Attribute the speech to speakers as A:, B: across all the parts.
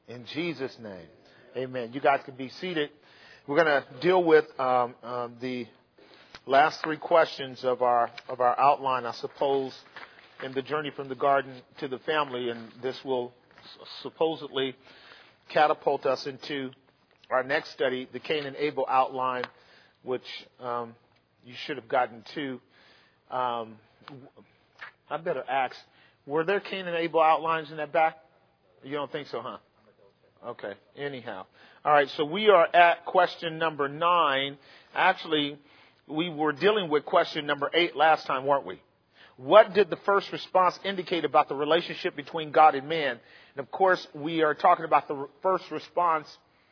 A: In Jesus' name. Amen. You guys can be seated. We're going to deal with the last three questions of our outline, I suppose, in the journey from the garden to the family. And this will supposedly catapult us into our next study, the Cain and Abel outline, which you should have gotten to. I better ask, were there Cain and Abel outlines in that back? You don't think so, huh? Okay. Anyhow. All right. So we are at question number 9. Actually, we were dealing with question number 8 last time, weren't we? What did the first response indicate about the relationship between God and man? And of course, we are talking about the first response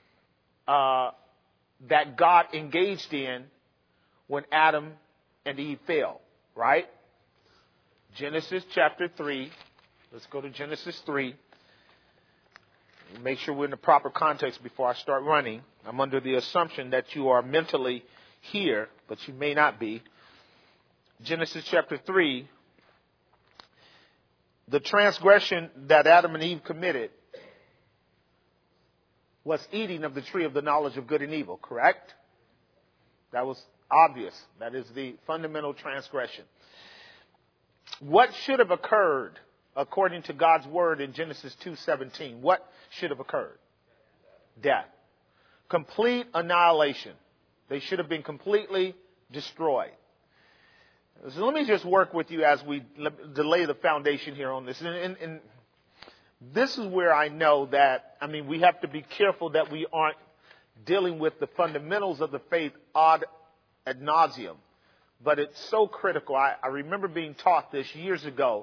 A: that God engaged in when Adam and Eve fell, right? Genesis chapter 3. Let's go to Genesis 3. Make sure we're in the proper context before I start running. I'm under the assumption that you are mentally here, but you may not be. Genesis chapter 3. The transgression that Adam and Eve committed was eating of the tree of the knowledge of good and evil, correct? That was obvious. That is the fundamental transgression. What should have occurred according to God's word in Genesis 2:17? What should have occurred? Death. Complete annihilation. They should have been completely destroyed. So let me just work with you as we lay the foundation here on this. And this is where I know that, we have to be careful that we aren't dealing with the fundamentals of the faith ad nauseum. But it's so critical. I remember being taught this years ago,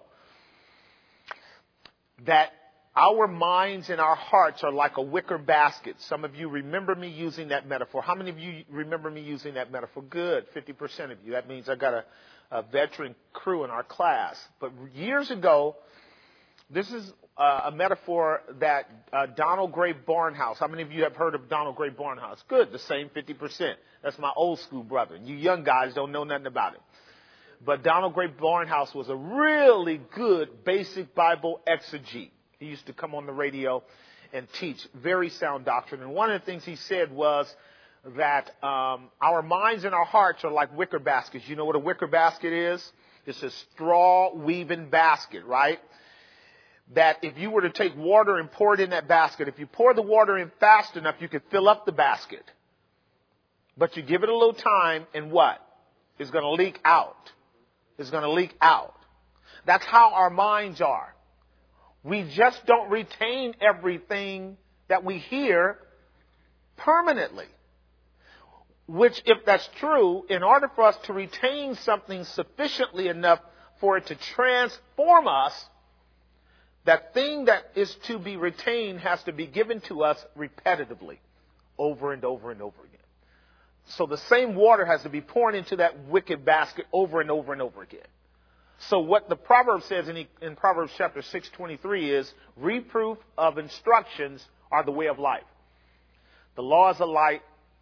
A: that our minds and our hearts are like a wicker basket. Some of you remember me using that metaphor. How many of you remember me using that metaphor? Good, 50% of you. That means I got a veteran crew in our class. But years ago, this is a metaphor that Donald Gray Barnhouse. How many of you have heard of Donald Gray Barnhouse? Good, the same 50%. That's my old school brother. And you young guys don't know nothing about it. But Donald Gray Barnhouse was a really good basic Bible exegete. He used to come on the radio and teach very sound doctrine. And one of the things he said was that our minds and our hearts are like wicker baskets. You know what a wicker basket is? It's a straw weaving basket, right? That if you were to take water and pour it in that basket, if you pour the water in fast enough, you could fill up the basket. But you give it a little time and what? It's going to leak out. It's going to leak out. That's how our minds are. We just don't retain everything that we hear permanently. Which, if that's true, in order for us to retain something sufficiently enough for it to transform us, that thing that is to be retained has to be given to us repetitively, over and over and over again. So the same water has to be poured into that wicked basket over and over and over again. So what the Proverbs says in Proverbs chapter 6:23 is, reproof of instructions are the way of life. The law is a light,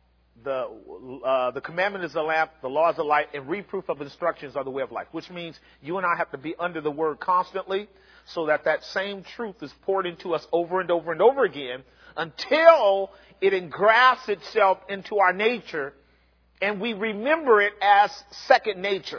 A: the commandment is a lamp, the law is a light, and reproof of instructions are the way of life. Which means you and I have to be under the word constantly, so that same truth is poured into us over and over and over again, until it engrafts itself into our nature and we remember it as second nature.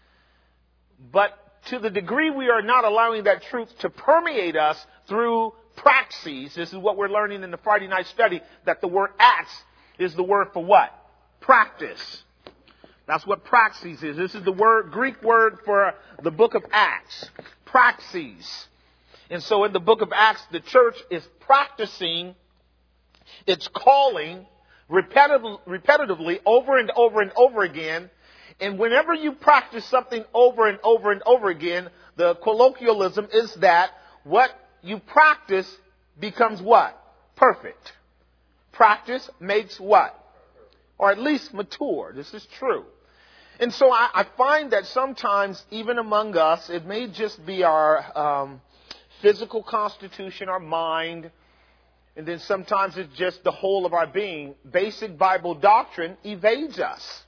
A: But to the degree we are not allowing that truth to permeate us through praxis, this is what we're learning in the Friday night study, that the word acts is the word for what? Practice. That's what praxis is. This is the Greek word for the book of Acts. Praxis. And so in the book of Acts, the church is practicing its calling repetitively over and over and over again. And whenever you practice something over and over and over again, the colloquialism is that what you practice becomes what? Perfect. Practice makes what? Or at least mature. This is true. And so I find that sometimes, even among us, it may just be our physical constitution, our mind, and then sometimes it's just the whole of our being. Basic Bible doctrine evades us.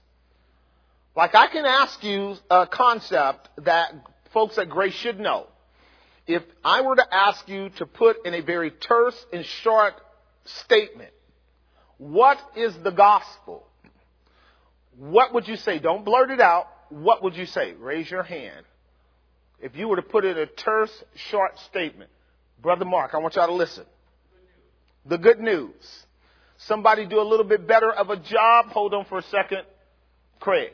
A: Like I can ask you a concept that folks at Grace should know. if I were to ask you to put in a very terse and short statement, what is the gospel? What would you say? Don't blurt it out. What would you say? Raise your hand. If you were to put in a terse, short statement. Brother Mark, I want y'all to listen. The good news. Somebody do a little bit better of a job. Hold on for a second. Craig.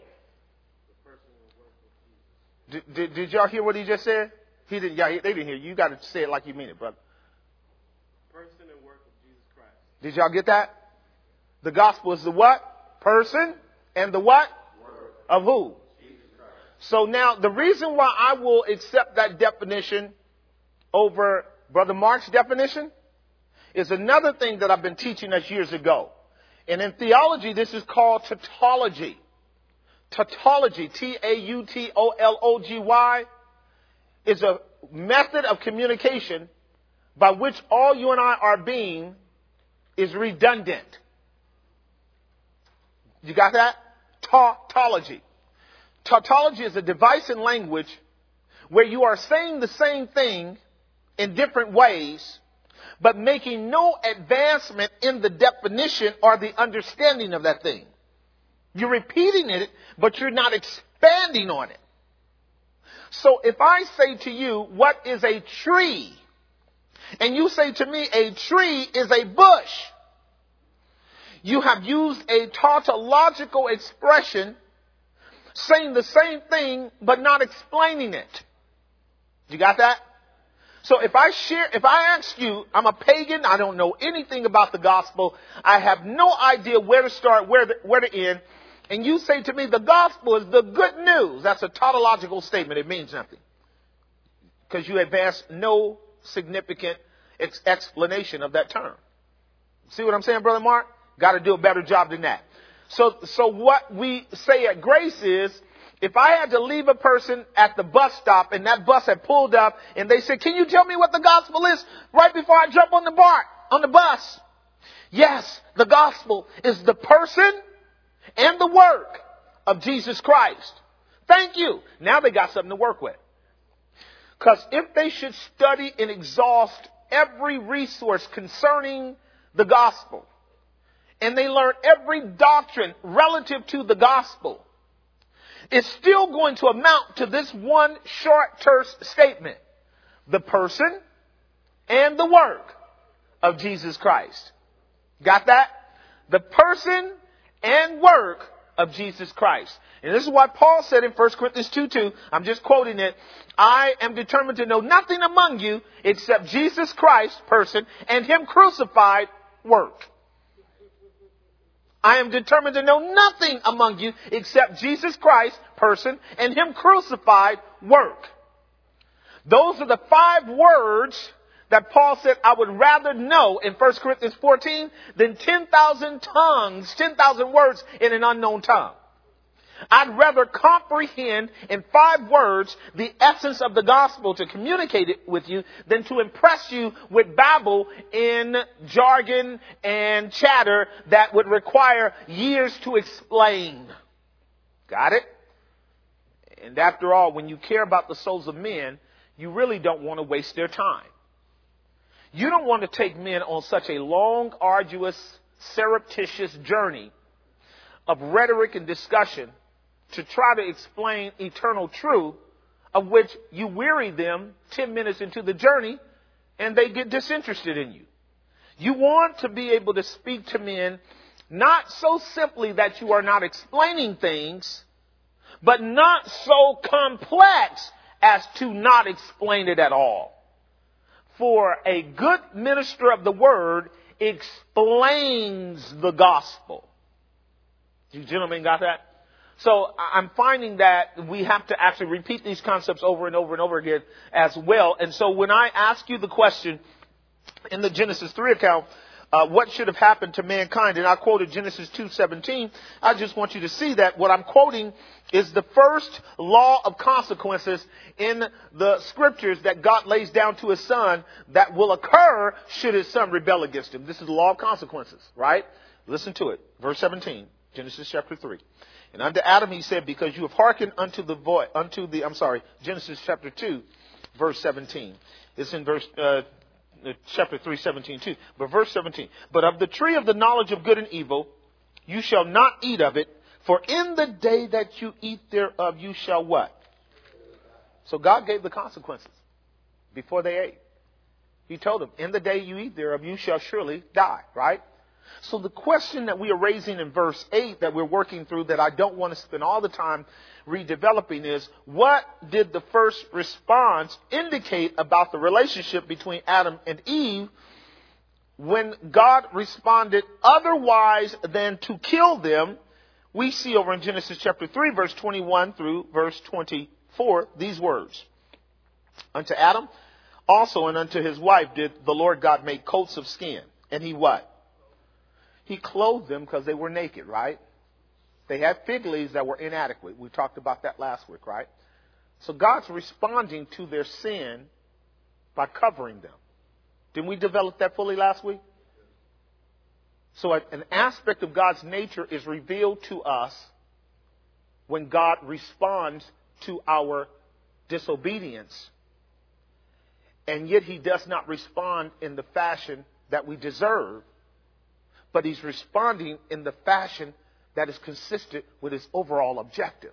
A: Did y'all hear what he just said? He didn't. Yeah, they didn't hear you. You got to say it like you mean it, brother.
B: Person and work of Jesus Christ.
A: Did y'all get that? The gospel is the what? Person and the what?
B: Word.
A: Of who?
B: Jesus Christ.
A: So now the reason why I will accept that definition over Brother Mark's definition is another thing that I've been teaching us years ago. And in theology, this is called tautology. Tautology, Tautology, is a method of communication by which all you and I are being is redundant. You got that? Tautology. Tautology is a device in language where you are saying the same thing in different ways, but making no advancement in the definition or the understanding of that thing. You're repeating it, but you're not expanding on it. So if I say to you, what is a tree? And you say to me, a tree is a bush. You have used a tautological expression saying the same thing, but not explaining it. You got that? So if I ask you, I'm a pagan, I don't know anything about the gospel, I have no idea where to start, where to end, and you say to me, the gospel is the good news. That's a tautological statement. It means nothing. Because you advance no significant explanation of that term. See what I'm saying, Brother Mark? Got to do a better job than that. So what we say at Grace is, if I had to leave a person at the bus stop and that bus had pulled up and they said, can you tell me what the gospel is right before I jump on the bus? Yes, the gospel is the person and the work of Jesus Christ. Thank you. Now they got something to work with. Because if they should study and exhaust every resource concerning the gospel, and they learn every doctrine relative to the gospel, it's still going to amount to this one short, terse statement. The person and the work of Jesus Christ. Got that? The person and work of Jesus Christ. And this is why Paul said in 1 Corinthians 2:2, I'm just quoting it, I am determined to know nothing among you except Jesus Christ, person, and Him crucified, work. I am determined to know nothing among you except Jesus Christ, person, and Him crucified, work. Those are the 5 words that Paul said I would rather know in 1 Corinthians 14 than 10,000 tongues, 10,000 words in an unknown tongue. I'd rather comprehend in 5 words the essence of the gospel to communicate it with you than to impress you with babble in jargon and chatter that would require years to explain. Got it? And after all, when you care about the souls of men, you really don't want to waste their time. You don't want to take men on such a long, arduous, surreptitious journey of rhetoric and discussion to try to explain eternal truth, of which you weary them 10 minutes into the journey and they get disinterested in you. You want to be able to speak to men not so simply that you are not explaining things, but not so complex as to not explain it at all. For a good minister of the word explains the gospel. You gentlemen got that? So I'm finding that we have to actually repeat these concepts over and over and over again as well. And so when I ask you the question in the Genesis 3 account, what should have happened to mankind? And I quoted Genesis 2:17. I just want you to see that what I'm quoting is the first law of consequences in the scriptures that God lays down to His Son that will occur should His Son rebel against Him. This is the law of consequences, right? Listen to it. Verse 17, Genesis chapter 3. And unto Adam He said, because you have hearkened unto the Genesis chapter 2, verse 17. It's in chapter 3, 17 too. But verse 17. But of the tree of the knowledge of good and evil, you shall not eat of it, for in the day that you eat thereof, you shall what? So God gave the consequences before they ate. He told them, in the day you eat thereof, you shall surely die, right? So the question that we are raising in verse 8 that we're working through, that I don't want to spend all the time redeveloping, is what did the first response indicate about the relationship between Adam and Eve when God responded otherwise than to kill them? We see over in Genesis chapter 3, verse 21 through verse 24, these words. Unto Adam also and unto his wife did the Lord God make coats of skin. And he what? He clothed them because they were naked, right? They had fig leaves that were inadequate. We talked about that last week, right? So God's responding to their sin by covering them. Didn't we develop that fully last week? So an aspect of God's nature is revealed to us when God responds to our disobedience. And yet he does not respond in the fashion that we deserve, but he's responding in the fashion that is consistent with his overall objective.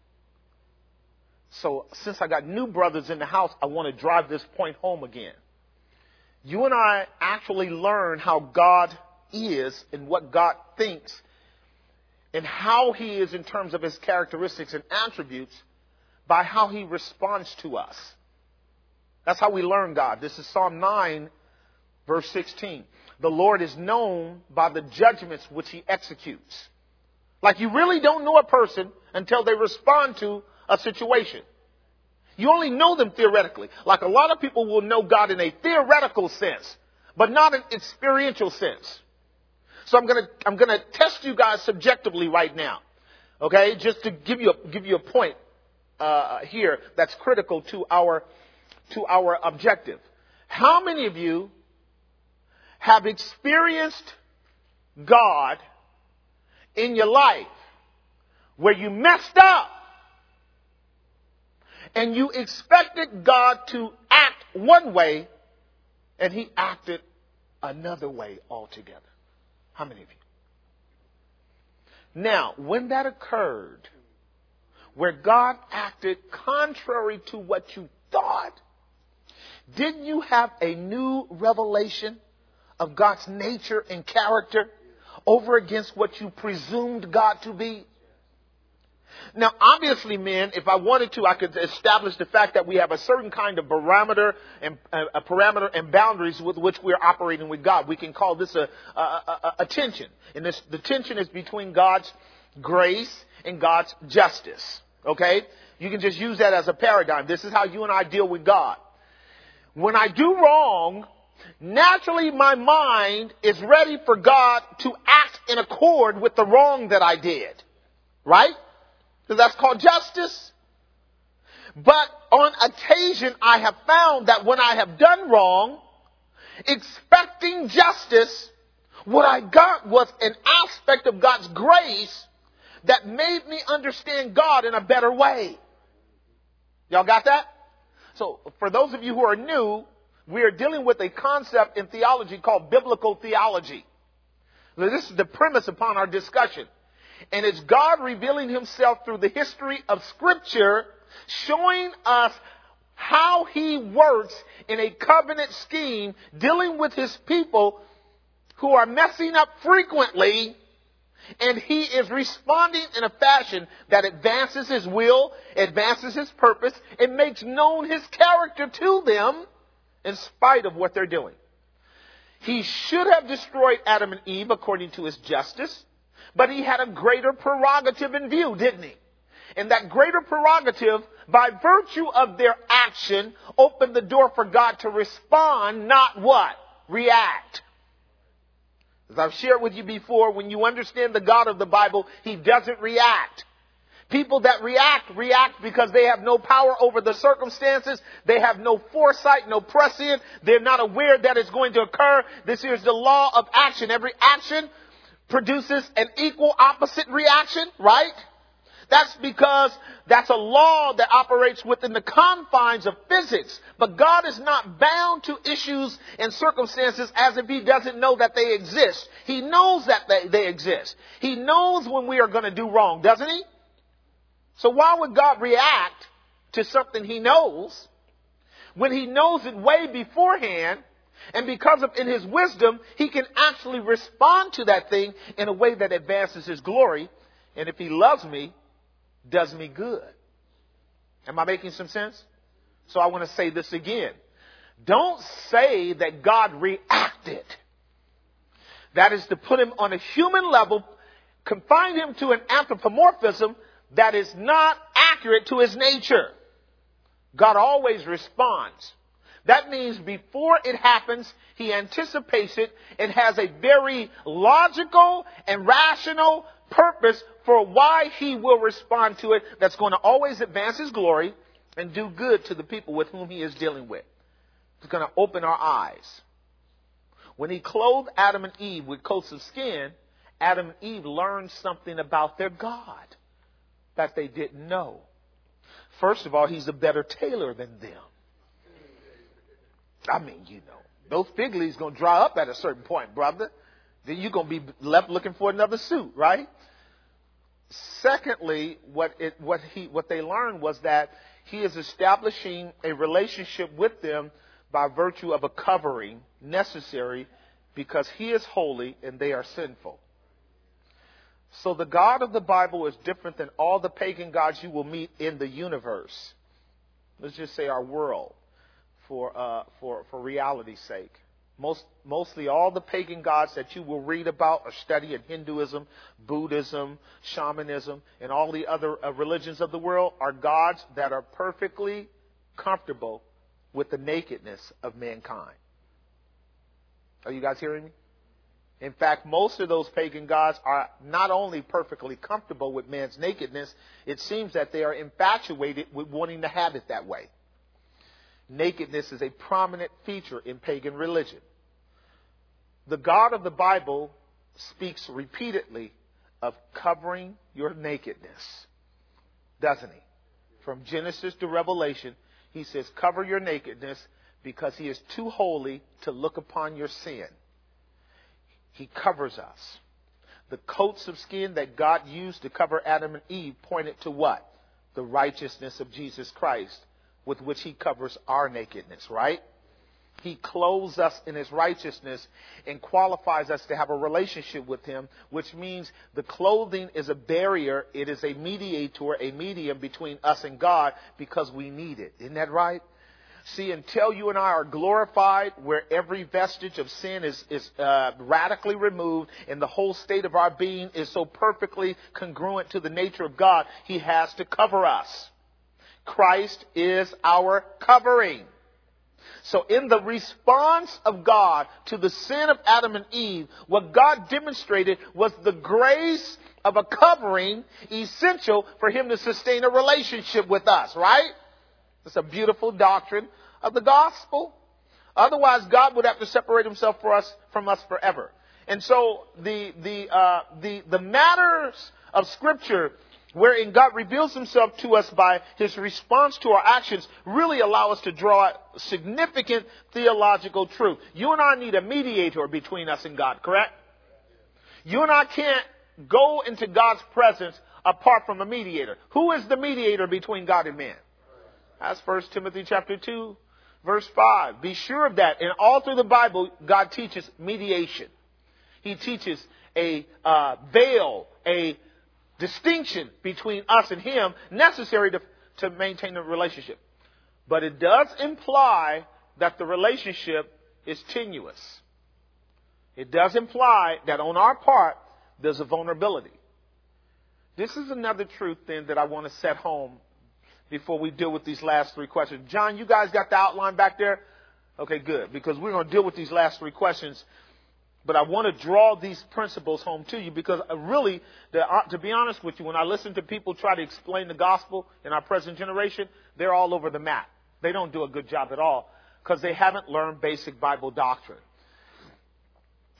A: So since I got new brothers in the house, I want to drive this point home again. You and I actually learn how God is and what God thinks and how he is in terms of his characteristics and attributes by how he responds to us. That's how we learn God. This is Psalm 9, verse 16. The Lord is known by the judgments which he executes. Like, you really don't know a person until they respond to a situation. You only know them theoretically. Like, a lot of people will know God in a theoretical sense, but not an experiential sense. So I'm gonna test you guys subjectively right now. Okay? Just to give you a point here that's critical to our objective. How many of you have experienced God in your life where you messed up and you expected God to act one way and he acted another way altogether? How many of you? Now, when that occurred, where God acted contrary to what you thought, didn't you have a new revelation of God's nature and character over against what you presumed God to be? Now, obviously, men, if I wanted to, I could establish the fact that we have a certain kind of parameter and boundaries with which we're operating with God. We can call this a tension. And the tension is between God's grace and God's justice. Okay? You can just use that as a paradigm. This is how you and I deal with God. When I do wrong, naturally my mind is ready for God to act in accord with the wrong that I did. Right? So that's called justice. But on occasion, I have found that when I have done wrong, expecting justice, what I got was an aspect of God's grace that made me understand God in a better way. Y'all got that? So for those of you who are new, we are dealing with a concept in theology called biblical theology. Now, this is the premise upon our discussion. And it's God revealing himself through the history of Scripture, showing us how he works in a covenant scheme, dealing with his people who are messing up frequently, and he is responding in a fashion that advances his will, advances his purpose, and makes known his character to them in spite of what they're doing. He should have destroyed Adam and Eve according to his justice, but he had a greater prerogative in view, didn't he? And that greater prerogative, by virtue of their action, opened the door for God to respond, not what? React. As I've shared with you before, when you understand the God of the Bible, he doesn't react. People that react because they have no power over the circumstances. They have no foresight, no prescience. They're not aware that it's going to occur. This is the law of action. Every action produces an equal opposite reaction, right? That's because that's a law that operates within the confines of physics. But God is not bound to issues and circumstances as if he doesn't know that they exist. He knows that they exist. He knows when we are going to do wrong, doesn't he? So why would God react to something he knows when he knows it way beforehand? And because of in his wisdom, he can actually respond to that thing in a way that advances his glory. And if he loves me, does me good. Am I making some sense? So I want to say this again. Don't say that God reacted. That is to put him on a human level, confine him to an anthropomorphism that is not accurate to his nature. God always responds. That means before it happens, he anticipates it and has a very logical and rational purpose for why he will respond to it that's going to always advance his glory and do good to the people with whom he is dealing with. It's going to open our eyes. When he clothed Adam and Eve with coats of skin, Adam and Eve learned something about their God that they didn't know. First of all, he's a better tailor than them. I mean, you know, those fig leaves going to dry up at a certain point, brother. Then you're going to be left looking for another suit, right? Secondly, what they learned was that he is establishing a relationship with them by virtue of a covering necessary because he is holy and they are sinful. So the God of the Bible is different than all the pagan gods you will meet in the universe. Let's just say our world for reality's sake. Mostly all the pagan gods that you will read about or study in Hinduism, Buddhism, shamanism, and all the other religions of the world are gods that are perfectly comfortable with the nakedness of mankind. Are you guys hearing me? In fact, most of those pagan gods are not only perfectly comfortable with man's nakedness, it seems that they are infatuated with wanting to have it that way. Nakedness is a prominent feature in pagan religion. The God of the Bible speaks repeatedly of covering your nakedness, doesn't he? From Genesis to Revelation, he says, cover your nakedness because he is too holy to look upon your sin. He covers us. The coats of skin that God used to cover Adam and Eve pointed to what? The righteousness of Jesus Christ, with which he covers our nakedness, right? He clothes us in his righteousness and qualifies us to have a relationship with him, which means the clothing is a barrier. It is a mediator, a medium between us and God because we need it. Isn't that right? See, until you and I are glorified, where every vestige of sin is radically removed and the whole state of our being is so perfectly congruent to the nature of God, he has to cover us. Christ is our covering. So in the response of God to the sin of Adam and Eve, what God demonstrated was the grace of a covering essential for him to sustain a relationship with us, right? It's a beautiful doctrine of the gospel. Otherwise, God would have to separate himself from us forever. And so the matters of Scripture wherein God reveals himself to us by his response to our actions really allow us to draw significant theological truth. You and I need a mediator between us and God, correct? You and I can't go into God's presence apart from a mediator. Who is the mediator between God and man? That's 1 Timothy chapter 2, verse 5. Be sure of that. And all through the Bible, God teaches mediation. He teaches a veil, a distinction between us and him necessary to maintain the relationship. But it does imply that the relationship is tenuous. It does imply that on our part, there's a vulnerability. This is another truth then that I want to set home before we deal with these last three questions. John, you guys got the outline back there? Okay, good. Because we're going to deal with these last three questions. But I want to draw these principles home to you because really, to be honest with you, when I listen to people try to explain the gospel in our present generation, they're all over the map. They don't do a good job at all because they haven't learned basic Bible doctrine.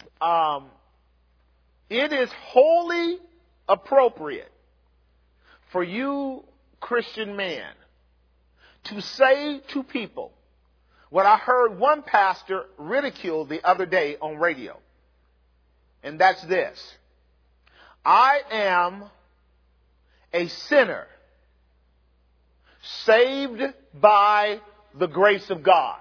A: It is wholly appropriate for you, Christian man, to say to people what I heard one pastor ridicule the other day on radio. And that's this. I am a sinner saved by the grace of God.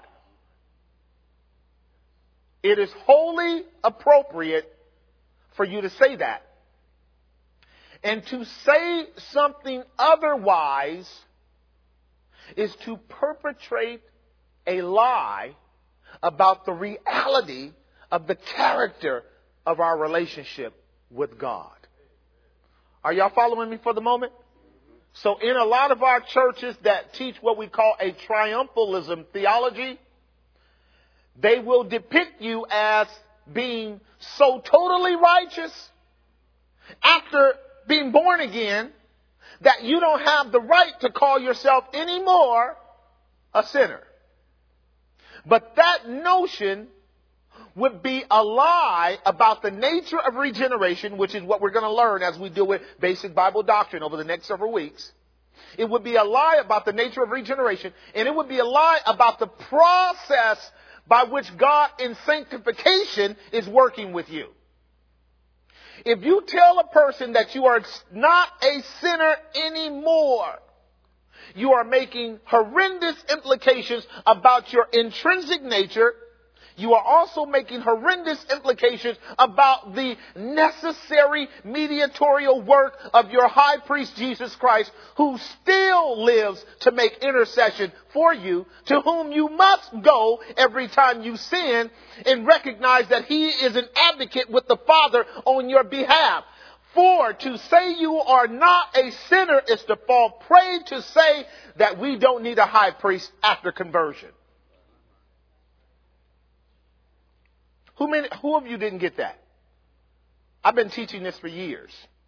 A: It is wholly appropriate for you to say that. And to say something otherwise is to perpetrate a lie about the reality of the character of our relationship with God. Are y'all following me for the moment? So in a lot of our churches that teach what we call a triumphalism theology, they will depict you as being so totally righteous after being born again that you don't have the right to call yourself anymore a sinner. But that notion would be a lie about the nature of regeneration, which is what we're going to learn as we deal with basic Bible doctrine over the next several weeks. It would be a lie about the nature of regeneration, and it would be a lie about the process by which God in sanctification is working with you. If you tell a person that you are not a sinner anymore, you are making horrendous implications about your intrinsic nature. You are also making horrendous implications about the necessary mediatorial work of your high priest Jesus Christ, who still lives to make intercession for you, to whom you must go every time you sin, and recognize that he is an advocate with the Father on your behalf. For to say you are not a sinner is to fall prey to say that we don't need a high priest after conversion. Who of you didn't get that? I've been teaching this for years.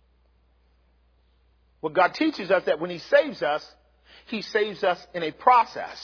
A: Well, God teaches us that when he saves us in a process.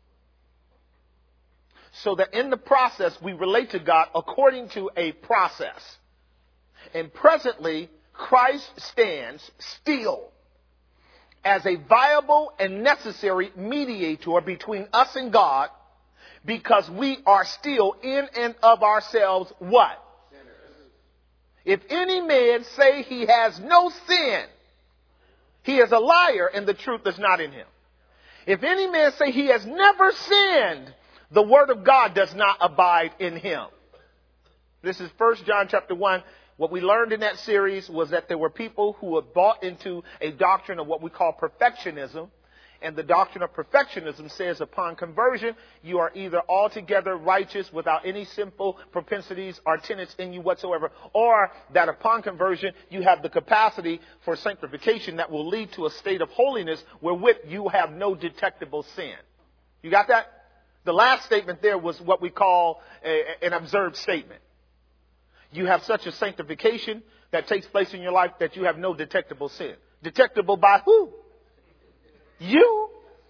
A: So that in the process, we relate to God according to a process. And presently, Christ stands still as a viable and necessary mediator between us and God, because we are still in and of ourselves what? Sinners. If any man say he has no sin, he is a liar and the truth is not in him. If any man say he has never sinned, the word of God does not abide in him. This is 1 John chapter 1. What we learned in that series was that there were people who had bought into a doctrine of what we call perfectionism. And the doctrine of perfectionism says upon conversion, you are either altogether righteous without any sinful propensities or tenets in you whatsoever, or that upon conversion, you have the capacity for sanctification that will lead to a state of holiness wherewith you have no detectable sin. You got that? The last statement there was what we call an observed statement. You have such a sanctification that takes place in your life that you have no detectable sin. Detectable by who? You?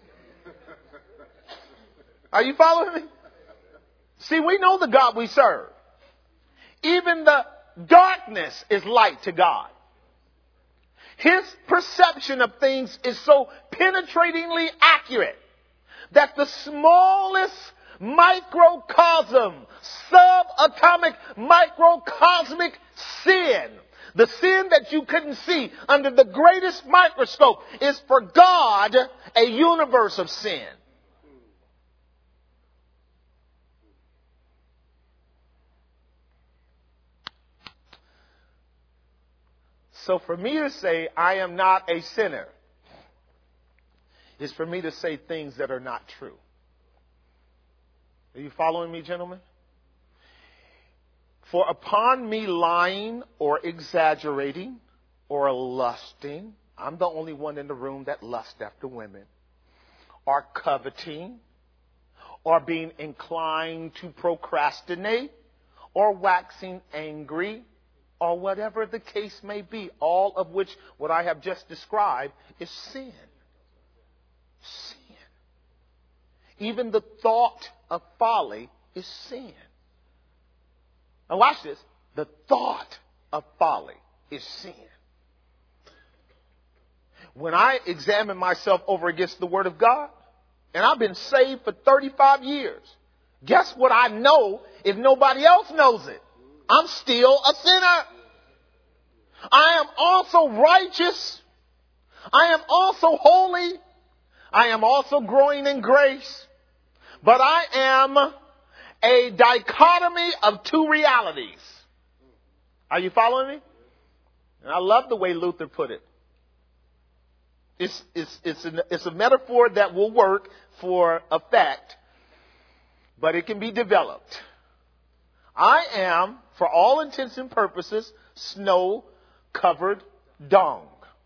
A: Are you following me? See, we know the God we serve. Even the darkness is light to God. His perception of things is so penetratingly accurate that the smallest microcosm, subatomic microcosmic sin, the sin that you couldn't see under the greatest microscope, is for God a universe of sin. So for me to say I am not a sinner is for me to say things that are not true. Are you following me, gentlemen? For upon me lying or exaggerating or lusting, I'm the only one in the room that lusts after women, or coveting, or being inclined to procrastinate, or waxing angry, or whatever the case may be, all of which what I have just described is sin. Sin. Even the thought of folly is sin. Now watch this. The thought of folly is sin. When I examine myself over against the Word of God, and I've been saved for 35 years, guess what I know if nobody else knows it? I'm still a sinner. I am also righteous. I am also holy. I am also growing in grace. But I am a dichotomy of two realities. Are you following me? And I love the way Luther put it. It's a metaphor that will work for effect, but it can be developed. I am, for all intents and purposes, snow-covered dung.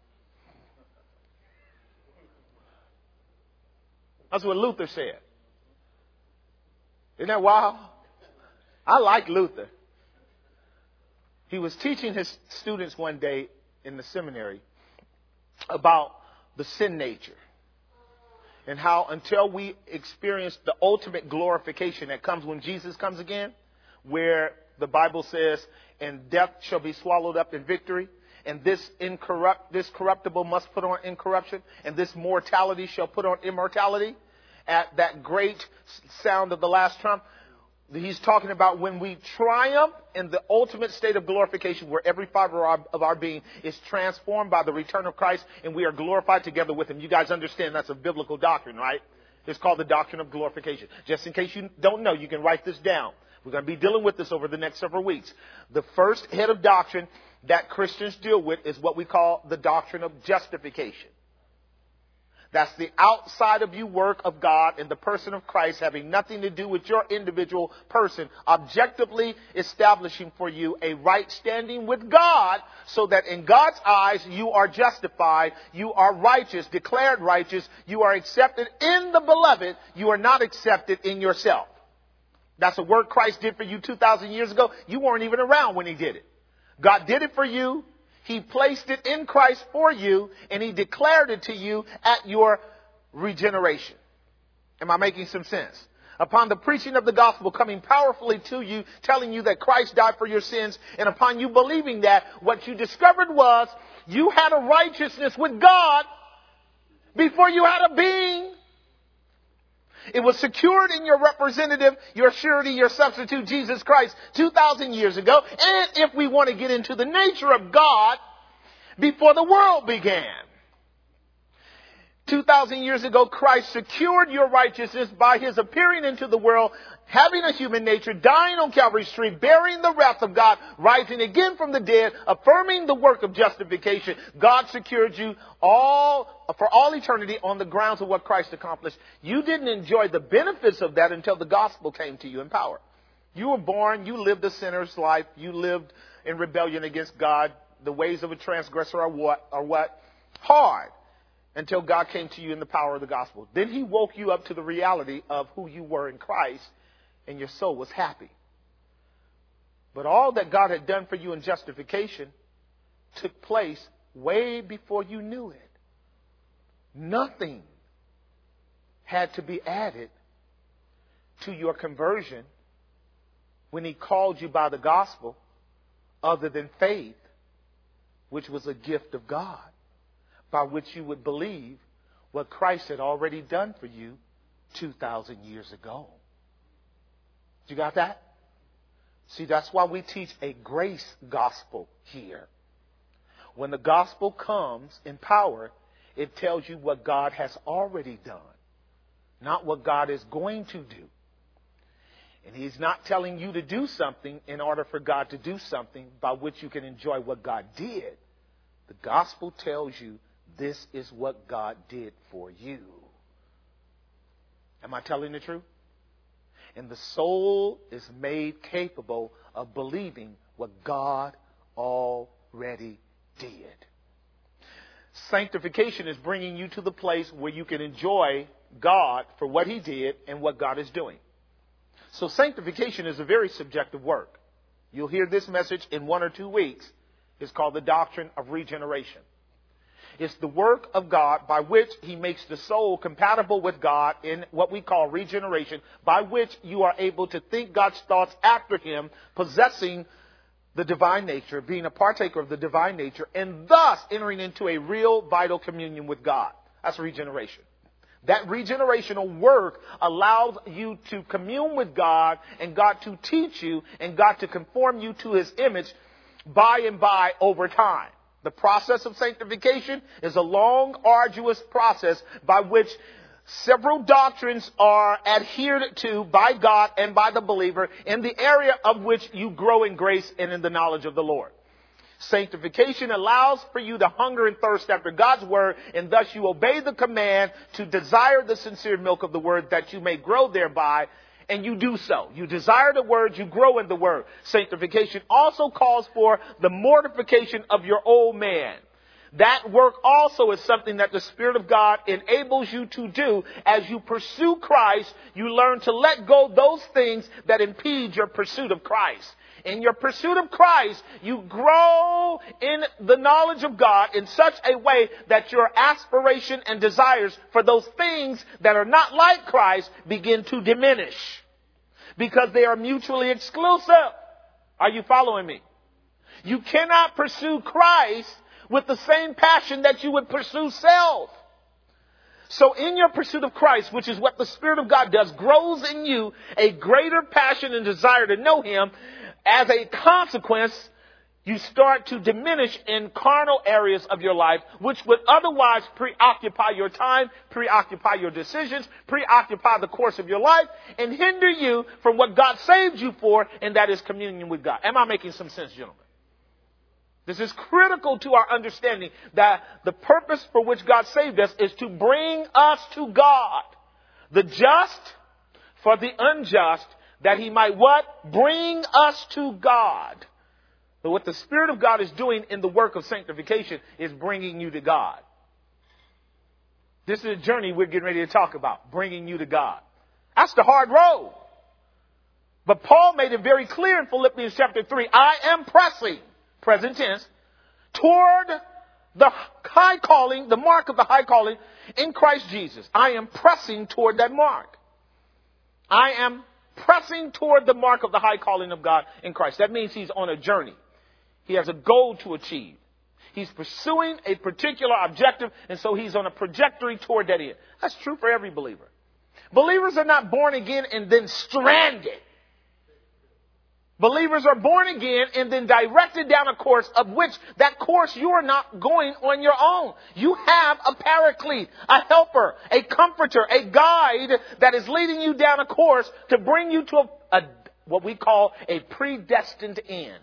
A: That's what Luther said. Isn't that wild? I like Luther. He was teaching his students one day in the seminary about the sin nature and how until we experience the ultimate glorification that comes when Jesus comes again, where the Bible says, and death shall be swallowed up in victory, and this corruptible must put on incorruption, and this mortality shall put on immortality. At that great sound of the last trump, he's talking about when we triumph in the ultimate state of glorification, where every fiber of our being is transformed by the return of Christ, and we are glorified together with Him. You guys understand that's a biblical doctrine, right? It's called the doctrine of glorification. Just in case you don't know, you can write this down. We're going to be dealing with this over the next several weeks. The first head of doctrine that Christians deal with is what we call the doctrine of justification. That's the outside of you work of God in the person of Christ, having nothing to do with your individual person, objectively establishing for you a right standing with God, so that in God's eyes you are justified, you are righteous, declared righteous, you are accepted in the beloved, you are not accepted in yourself. That's a work Christ did for you 2,000 years ago. You weren't even around when He did it. God did it for you. He placed it in Christ for you, and He declared it to you at your regeneration. Am I making some sense? Upon the preaching of the gospel coming powerfully to you, telling you that Christ died for your sins, and upon you believing that, what you discovered was you had a righteousness with God before you had a being. It was secured in your representative, your surety, your substitute, Jesus Christ, 2,000 years ago. And if we want to get into the nature of God, before the world began. 2,000 years ago, Christ secured your righteousness by His appearing into the world, having a human nature, dying on Calvary's tree, bearing the wrath of God, rising again from the dead, affirming the work of justification. God secured you for all eternity on the grounds of what Christ accomplished. You didn't enjoy the benefits of that until the gospel came to you in power. You were born, you lived a sinner's life, you lived in rebellion against God. The ways of a transgressor are what? Hard. Until God came to you in the power of the gospel. Then He woke you up to the reality of who you were in Christ, and your soul was happy. But all that God had done for you in justification took place way before you knew it. Nothing had to be added to your conversion when He called you by the gospel other than faith, which was a gift of God, by which you would believe what Christ had already done for you 2,000 years ago. You got that? See, that's why we teach a grace gospel here. When the gospel comes in power, it tells you what God has already done, not what God is going to do. And He's not telling you to do something in order for God to do something by which you can enjoy what God did. The gospel tells you this is what God did for you. Am I telling the truth? And the soul is made capable of believing what God already did. Sanctification is bringing you to the place where you can enjoy God for what He did and what God is doing. So sanctification is a very subjective work. You'll hear this message in 1 or 2 weeks. It's called the doctrine of regeneration. It's the work of God by which He makes the soul compatible with God in what we call regeneration, by which you are able to think God's thoughts after Him, possessing the divine nature, being a partaker of the divine nature, and thus entering into a real vital communion with God. That's regeneration. That regenerational work allows you to commune with God and God to teach you and God to conform you to His image by and by over time. The process of sanctification is a long, arduous process by which several doctrines are adhered to by God and by the believer in the area of which you grow in grace and in the knowledge of the Lord. Sanctification allows for you to hunger and thirst after God's word, and thus you obey the command to desire the sincere milk of the word that you may grow thereby, and you do so. You desire the word, you grow in the word. Sanctification also calls for the mortification of your old man. That work also is something that the Spirit of God enables you to do. As you pursue Christ, you learn to let go those things that impede your pursuit of Christ. In your pursuit of Christ, you grow in the knowledge of God in such a way that your aspiration and desires for those things that are not like Christ begin to diminish because they are mutually exclusive. Are you following me? You cannot pursue Christ with the same passion that you would pursue self. So in your pursuit of Christ, which is what the Spirit of God does, grows in you a greater passion and desire to know Him. As a consequence, you start to diminish in carnal areas of your life, which would otherwise preoccupy your time, preoccupy your decisions, preoccupy the course of your life, and hinder you from what God saved you for, and that is communion with God. Am I making some sense, gentlemen? This is critical to our understanding that the purpose for which God saved us is to bring us to God. The just for the unjust, that He might what? Bring us to God. But what the Spirit of God is doing in the work of sanctification is bringing you to God. This is a journey we're getting ready to talk about, bringing you to God. That's the hard road. But Paul made it very clear in Philippians chapter 3, I am pressing, present tense, toward the high calling, the mark of the high calling in Christ Jesus. I am pressing toward that mark. I am pressing toward the mark of the high calling of God in Christ. That means he's on a journey. He has a goal to achieve. He's pursuing a particular objective, and so he's on a trajectory toward that end. That's true for every believer. Believers are not born again and then stranded. Believers are born again and then directed down a course of which that course you are not going on your own. You have a paraclete, a helper, a comforter, a guide that is leading you down a course to bring you to what we call a predestined end.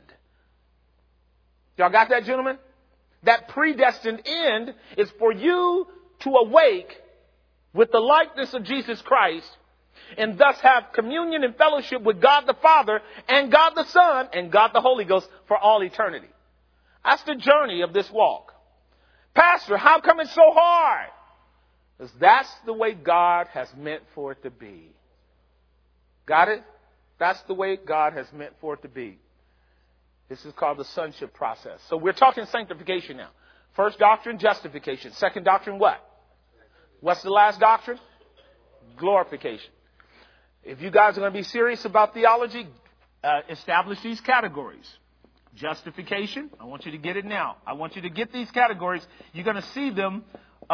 A: Y'all got that, gentlemen? That predestined end is for you to awake with the likeness of Jesus Christ and thus have communion and fellowship with God the Father and God the Son and God the Holy Ghost for all eternity. That's the journey of this walk. Pastor, how come it's so hard? Because that's the way God has meant for it to be. Got it? That's the way God has meant for it to be. This is called the sonship process. So we're talking sanctification now. First doctrine, justification. Second doctrine, what? What's the last doctrine? Glorification. If you guys are going to be serious about theology, establish these categories. Justification, I want you to get it now. I want you to get these categories. You're going to see them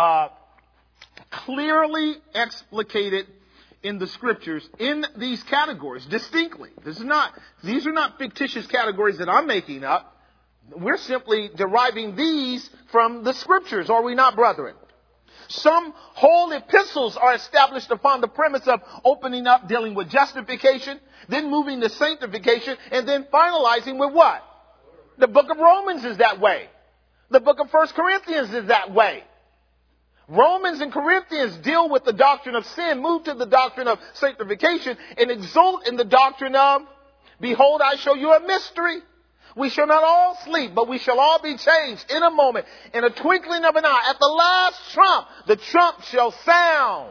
A: clearly explicated in the scriptures in these categories distinctly. These are not fictitious categories that I'm making up. We're simply deriving these from the scriptures, are we not, brethren? Some whole epistles are established upon the premise of opening up, dealing with justification, then moving to sanctification, and then finalizing with what? The book of Romans is that way. The book of 1 Corinthians is that way. Romans and Corinthians deal with the doctrine of sin, move to the doctrine of sanctification, and exult in the doctrine of, behold, I show you a mystery. We shall not all sleep, but we shall all be changed in a moment, in a twinkling of an eye. At the last trump, the trump shall sound.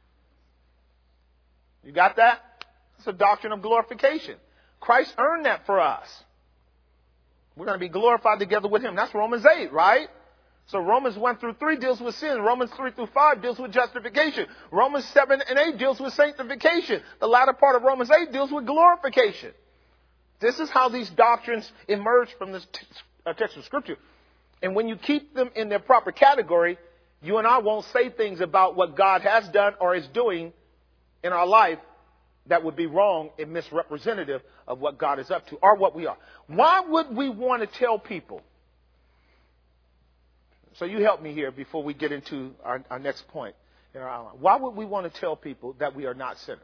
A: You got that? It's a doctrine of glorification. Christ earned that for us. We're going to be glorified together with Him. That's Romans 8, right? So Romans 1 through 3 deals with sin. Romans 3 through 5 deals with justification. Romans 7 and 8 deals with sanctification. The latter part of Romans 8 deals with glorification. This is how these doctrines emerge from this text of Scripture. And when you keep them in their proper category, you and I won't say things about what God has done or is doing in our life that would be wrong and misrepresentative of what God is up to or what we are. Why would we want to tell people? So you help me here before we get into our next point in our outline. Why would we want to tell people that we are not sinners?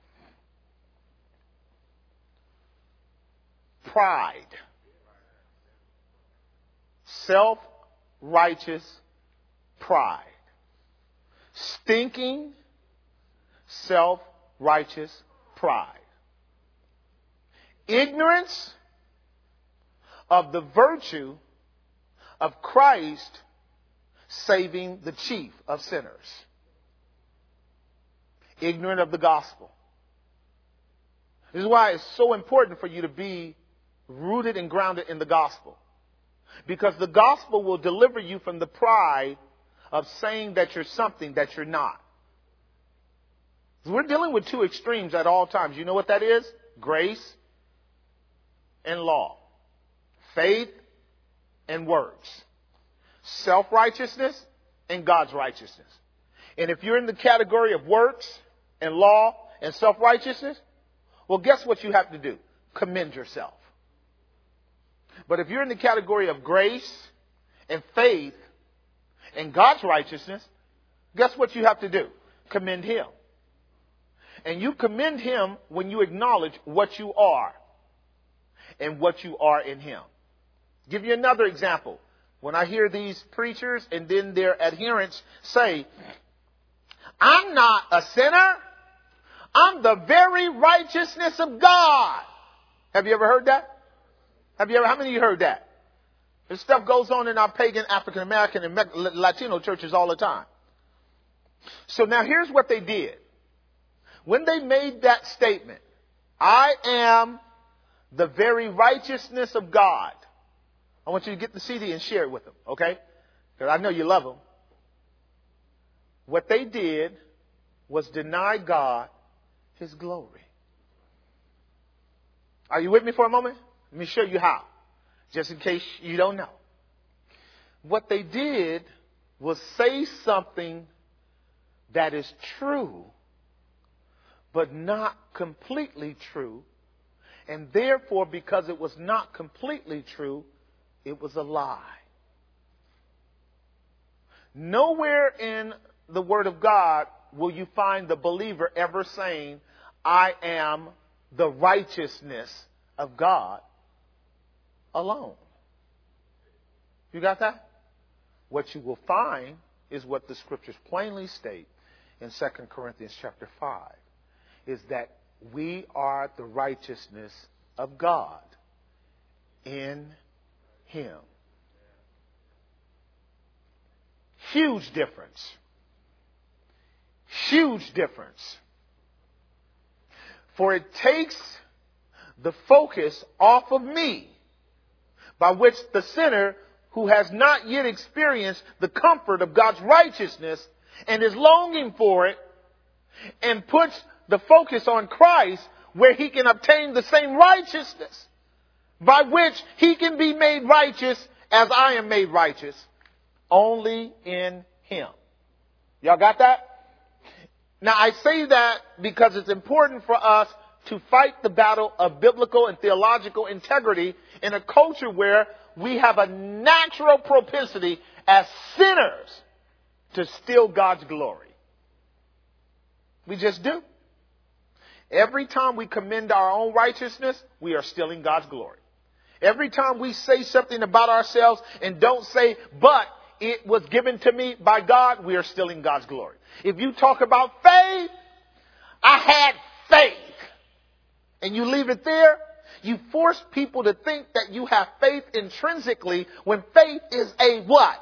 A: Pride. Self-righteous pride. Stinking, self-righteous pride. Ignorance of the virtue of Christ saving the chief of sinners. Ignorant of the gospel. This is why it's so important for you to be rooted and grounded in the gospel. Because the gospel will deliver you from the pride of saying that you're something that you're not. We're dealing with two extremes at all times. You know what that is? Grace and law. Faith and works. Self-righteousness and God's righteousness. And if you're in the category of works and law and self-righteousness, well, guess what you have to do? Commend yourself. But if you're in the category of grace and faith and God's righteousness, guess what you have to do? Commend Him. And you commend Him when you acknowledge what you are and what you are in Him. Give you another example. When I hear these preachers and then their adherents say, I'm not a sinner. I'm the very righteousness of God. Have you ever heard that? How many of you heard that? This stuff goes on in our pagan African American and Latino churches all the time. So now here's what they did. When they made that statement, I am the very righteousness of God. I want you to get the CD and share it with them, okay? Because I know you love them. What they did was deny God His glory. Are you with me for a moment? Let me show you how, just in case you don't know. What they did was say something that is true, but not completely true. And therefore, because it was not completely true, it was a lie. Nowhere in the Word of God will you find the believer ever saying, I am the righteousness of God alone. You got that? What you will find is what the Scriptures plainly state in 2 Corinthians chapter 5, is that we are the righteousness of God in Him. Huge difference. Huge difference. For it takes the focus off of me, by which the sinner who has not yet experienced the comfort of God's righteousness and is longing for it, and puts the focus on Christ, where he can obtain the same righteousness by which he can be made righteous as I am made righteous, only in Him. Y'all got that? Now I say that because it's important for us to fight the battle of biblical and theological integrity in a culture where we have a natural propensity as sinners to steal God's glory. We just do. Every time we commend our own righteousness, we are stealing God's glory. Every time we say something about ourselves and don't say, but it was given to me by God, we are stealing God's glory. If you talk about faith, I had faith, and you leave it there, you force people to think that you have faith intrinsically when faith is a what?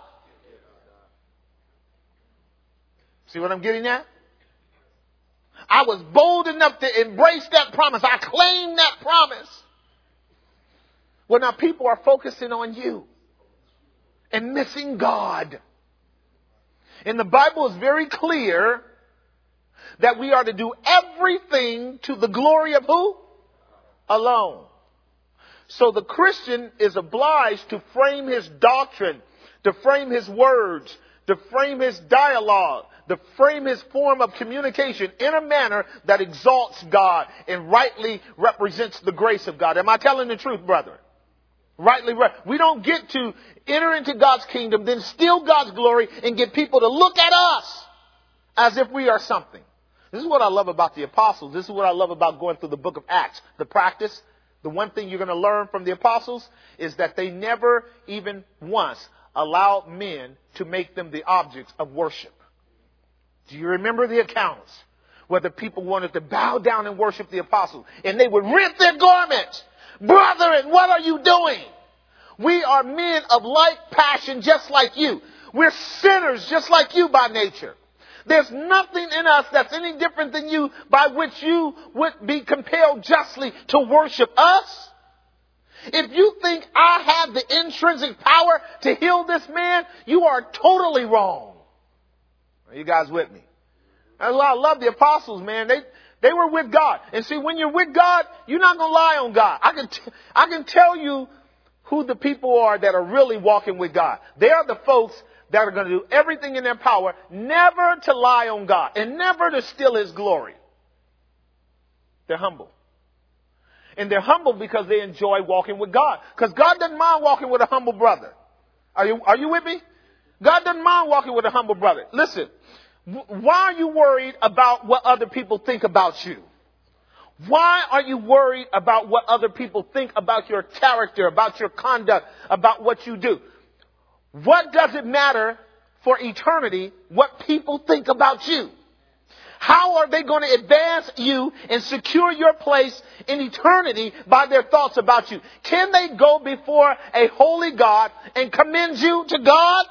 A: See what I'm getting at? I was bold enough to embrace that promise. I claimed that promise. Well, now people are focusing on you and missing God. And the Bible is very clear that we are to do everything to the glory of who? Alone. So the Christian is obliged to frame his doctrine, to frame his words, to frame his dialogue, to frame his form of communication in a manner that exalts God and rightly represents the grace of God. Am I telling the truth, brother? We don't get to enter into God's kingdom, then steal God's glory and get people to look at us as if we are something. This is what I love about the apostles. This is what I love about going through the book of Acts. The practice, the one thing you're going to learn from the apostles is that they never even once allowed men to make them the objects of worship. Do you remember the accounts where the people wanted to bow down and worship the apostles and they would rent their garments? Brethren, what are you doing? We are men of like passion just like you. We're sinners just like you by nature. There's nothing in us that's any different than you by which you would be compelled justly to worship us. If you think I have the intrinsic power to heal this man, you are totally wrong. Are you guys with me? That's why I love the apostles, man. They were with God. And see, when you're with God, you're not going to lie on God. I can tell you who the people are that are really walking with God. They are the folks that are going to do everything in their power never to lie on God and never to steal His glory. They're humble. And they're humble because they enjoy walking with God. Because God doesn't mind walking with a humble brother. Are you with me? God doesn't mind walking with a humble brother. Listen, why are you worried about what other people think about you? Why are you worried about what other people think about your character, about your conduct, about what you do? What does it matter for eternity what people think about you? How are they going to advance you and secure your place in eternity by their thoughts about you? Can they go before a holy God and commend you to God?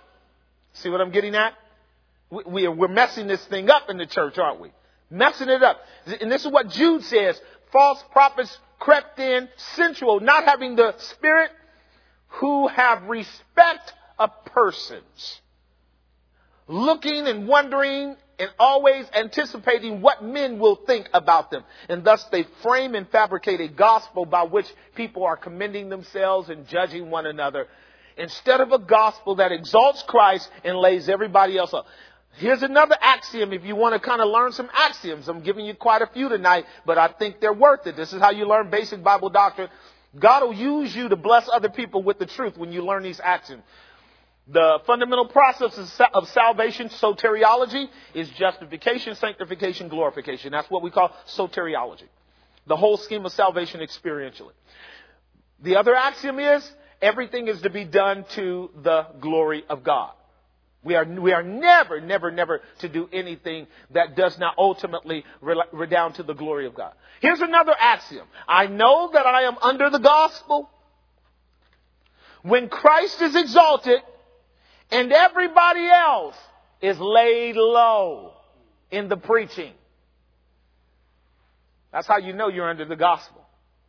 A: See what I'm getting at? We're messing this thing up in the church, aren't we? Messing it up. And this is what Jude says. False prophets crept in, sensual, not having the Spirit, who have respect of persons, looking and wondering and always anticipating what men will think about them. And thus they frame and fabricate a gospel by which people are commending themselves and judging one another, instead of a gospel that exalts Christ and lays everybody else up. Here's another axiom if you want to kind of learn some axioms. I'm giving you quite a few tonight, but I think they're worth it. This is how you learn basic Bible doctrine. God will use you to bless other people with the truth when you learn these axioms. The fundamental process of salvation, soteriology, is justification, sanctification, glorification. That's what we call soteriology. The whole scheme of salvation experientially. The other axiom is everything is to be done to the glory of God. We are never to do anything that does not ultimately redound to the glory of God. Here's another axiom. I know that I am under the gospel when Christ is exalted and everybody else is laid low in the preaching. That's how you know you're under the gospel.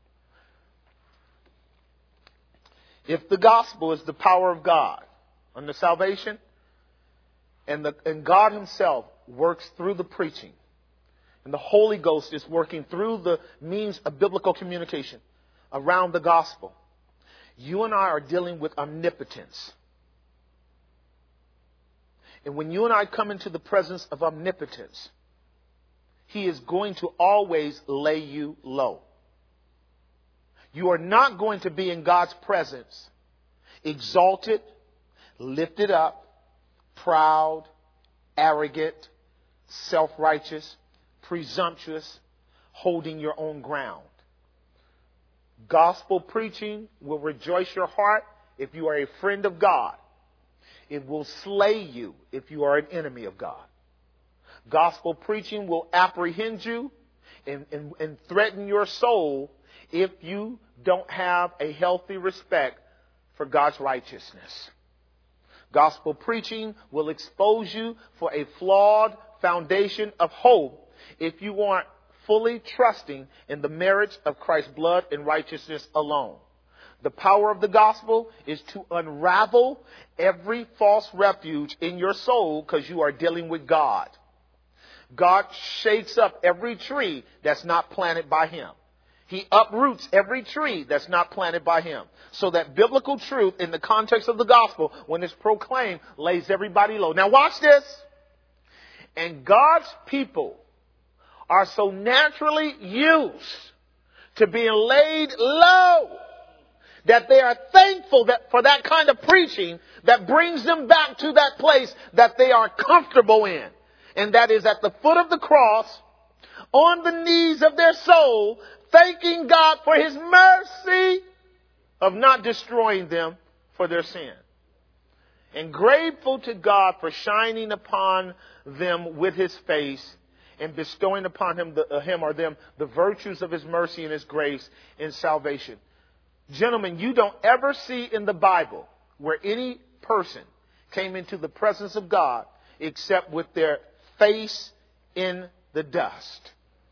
A: If the gospel is the power of God unto salvation, and God Himself works through the preaching, and the Holy Ghost is working through the means of biblical communication around the gospel, you and I are dealing with omnipotence. And when you and I come into the presence of omnipotence, He is going to always lay you low. You are not going to be in God's presence exalted, lifted up, proud, arrogant, self-righteous, presumptuous, holding your own ground. Gospel preaching will rejoice your heart if you are a friend of God. It will slay you if you are an enemy of God. Gospel preaching will apprehend you and threaten your soul if you don't have a healthy respect for God's righteousness. Gospel preaching will expose you for a flawed foundation of hope if you aren't fully trusting in the merits of Christ's blood and righteousness alone. The power of the gospel is to unravel every false refuge in your soul because you are dealing with God. God shakes up every tree that's not planted by Him. He uproots every tree that's not planted by him. So that biblical truth in the context of the gospel, when it's proclaimed, lays everybody low. Now watch this. And God's people are so naturally used to being laid low that they are thankful for that kind of preaching that brings them back to that place that they are comfortable in. And that is at the foot of the cross, on the knees of their soul, thanking God for his mercy of not destroying them for their sin. And grateful to God for shining upon them with his face and bestowing upon him or them the virtues of his mercy and his grace in salvation. Gentlemen, you don't ever see in the Bible where any person came into the presence of God except with their face in the dust.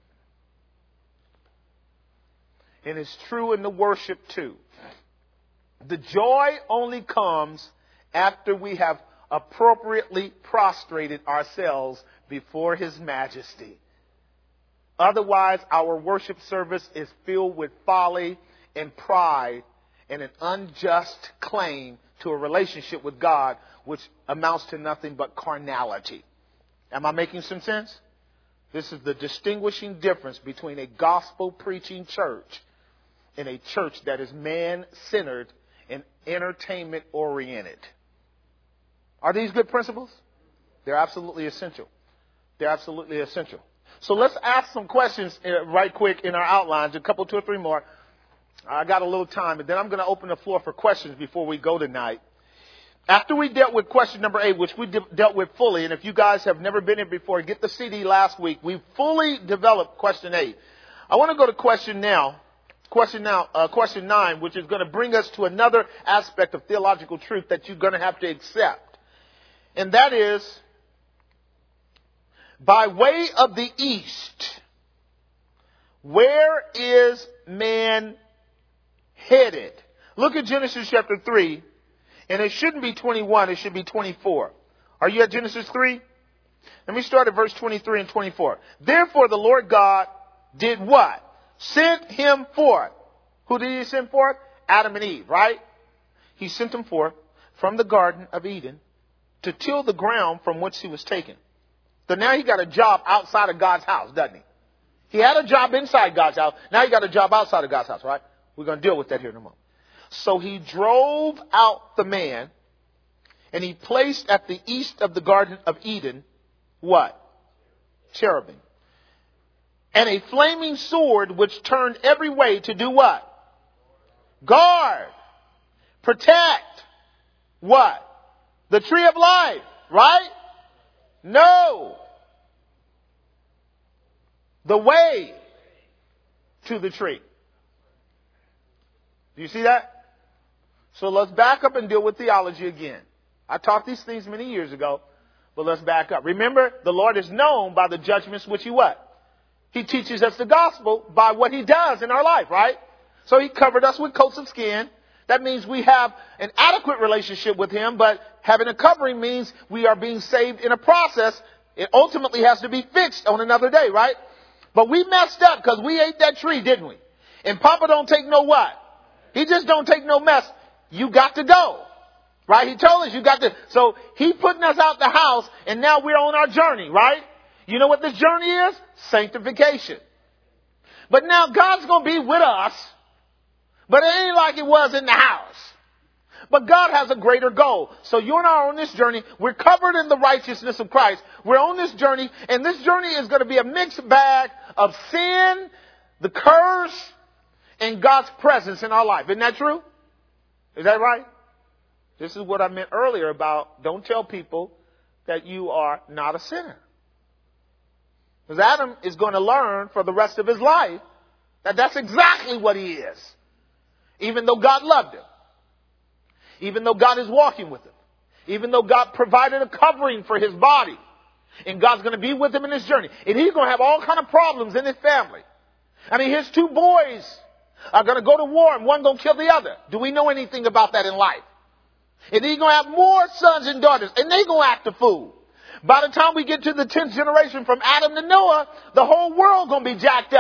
A: And it's true in the worship too. The joy only comes after we have appropriately prostrated ourselves before his majesty. Otherwise, our worship service is filled with folly and pride and an unjust claim to a relationship with God, which amounts to nothing but carnality. Am I making some sense? This is the distinguishing difference between a gospel-preaching church and a church that is man-centered and entertainment-oriented. Are these good principles? They're absolutely essential. They're absolutely essential. So let's ask some questions right quick in our outlines, a couple, 2 or 3 more. I got a little time, and then I'm going to open the floor for questions before we go tonight. After we dealt with question number 8, which we dealt with fully, and if you guys have never been here before, get the CD last week. We fully developed question 8. I want to go to question 9, which is going to bring us to another aspect of theological truth that you're going to have to accept. And that is, by way of the east, where is man headed? Look at Genesis chapter 3, and it shouldn't be 21, it should be 24. Are you at Genesis 3? Let me start at verse 23 and 24. Therefore the Lord God did what? Sent him forth. Who did he send forth? Adam and Eve, right? He sent them forth from the Garden of Eden to till the ground from which he was taken. So now he got a job outside of God's house, doesn't he? He had a job inside God's house. Now he got a job outside of God's house, right? We're going to deal with that here in a moment. So he drove out the man, and he placed at the east of the Garden of Eden, what? Cherubim. And a flaming sword which turned every way to do what? Guard. Protect. What? The tree of life, right? No. The way to the tree. Do you see that? So let's back up and deal with theology again. I taught these things many years ago, but let's back up. Remember, the Lord is known by the judgments which he what? He teaches us the gospel by what he does in our life, right? So he covered us with coats of skin. That means we have an adequate relationship with him, but having a covering means we are being saved in a process. It ultimately has to be fixed on another day, right? But we messed up because we ate that tree, didn't we? And Papa don't take no what? He just don't take no mess. You got to go. Right? He told us you got to. So he putting us out the house, and now we're on our journey, right? You know what this journey is? Sanctification. But now God's going to be with us, but it ain't like it was in the house. But God has a greater goal. So you and I are on this journey. We're covered in the righteousness of Christ. We're on this journey, and this journey is going to be a mixed bag of sin, the curse, and God's presence in our life. Isn't that true? Is that right? This is what I meant earlier about don't tell people that you are not a sinner. Because Adam is going to learn for the rest of his life that that's exactly what he is. Even though God loved him. Even though God is walking with him. Even though God provided a covering for his body. And God's going to be with him in his journey. And he's going to have all kind of problems in his family. I mean, his 2 boys are going to go to war and one going to kill the other. Do we know anything about that in life? And he's going to have more sons and daughters. And they're going to act a fool. By the time we get to the 10th generation from Adam to Noah, the whole world going to be jacked up.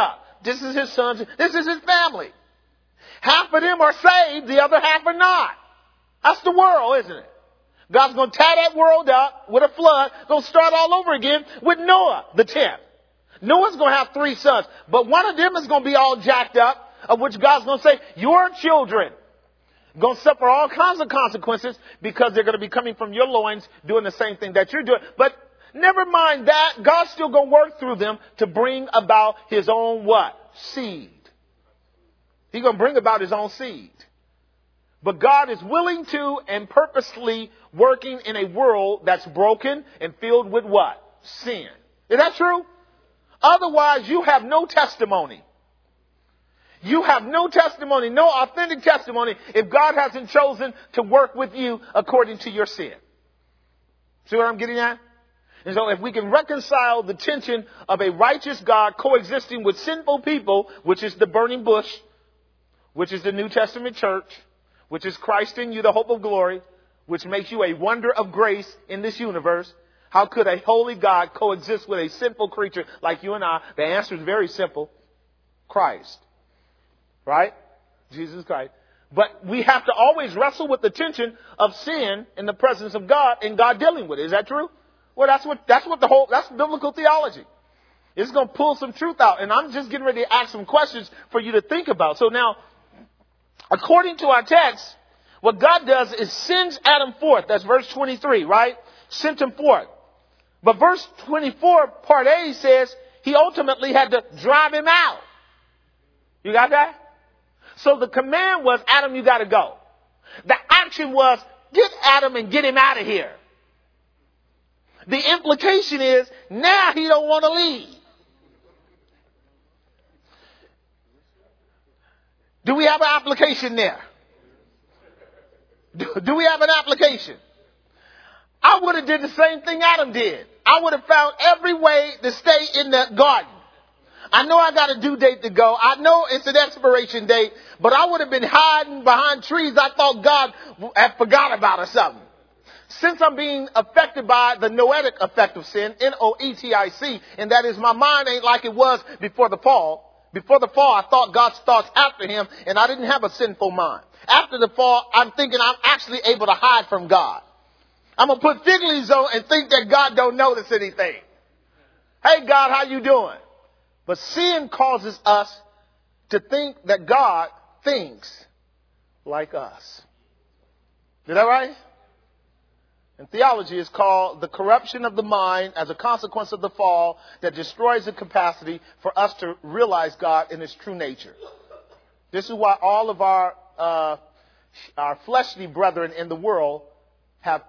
A: This is his sons. This is his family. Half of them are saved. The other half are not. That's the world, isn't it? God's going to tie that world up with a flood. Going to start all over again with Noah, the 10th. Noah's going to have 3 sons. But one of them is going to be all jacked up, of which God's going to say, your children going to suffer all kinds of consequences because they're going to be coming from your loins doing the same thing that you're doing. But never mind that. God's still going to work through them to bring about his own what? Seed. He's going to bring about his own seed. But God is willing to and purposely working in a world that's broken and filled with what? Sin. Is that true? Otherwise, you have no testimony. You have no testimony, no authentic testimony if God hasn't chosen to work with you according to your sin. See what I'm getting at? And so if we can reconcile the tension of a righteous God coexisting with sinful people, which is the burning bush, which is the New Testament church, which is Christ in you, the hope of glory, which makes you a wonder of grace in this universe, how could a holy God coexist with a sinful creature like you and I? The answer is very simple. Christ. Right? Jesus Christ. But we have to always wrestle with the tension of sin in the presence of God and God dealing with it. Is that true? Well, that's biblical theology. It's going to pull some truth out. And I'm just getting ready to ask some questions for you to think about. So now, according to our text, what God does is sends Adam forth. That's verse 23, right? Sent him forth. But verse 24, part A says he ultimately had to drive him out. You got that? So the command was, Adam, you got to go. The action was, get Adam and get him out of here. The implication is, now he don't want to leave. Do we have an application there? Do we have an application? I would have did the same thing Adam did. I would have found every way to stay in the garden. I know I got a due date to go. I know it's an expiration date, but I would have been hiding behind trees I thought God had forgot about or something. Since I'm being affected by the noetic effect of sin, Noetic, and that is my mind ain't like it was before the fall. Before the fall, I thought God's thoughts after him, and I didn't have a sinful mind. After the fall, I'm thinking I'm actually able to hide from God. I'm going to put fig leaves on and think that God don't notice anything. Hey, God, how you doing? But sin causes us to think that God thinks like us. Is that right? And theology is called the corruption of the mind as a consequence of the fall that destroys the capacity for us to realize God in his true nature. This is why all of our fleshly brethren in the world have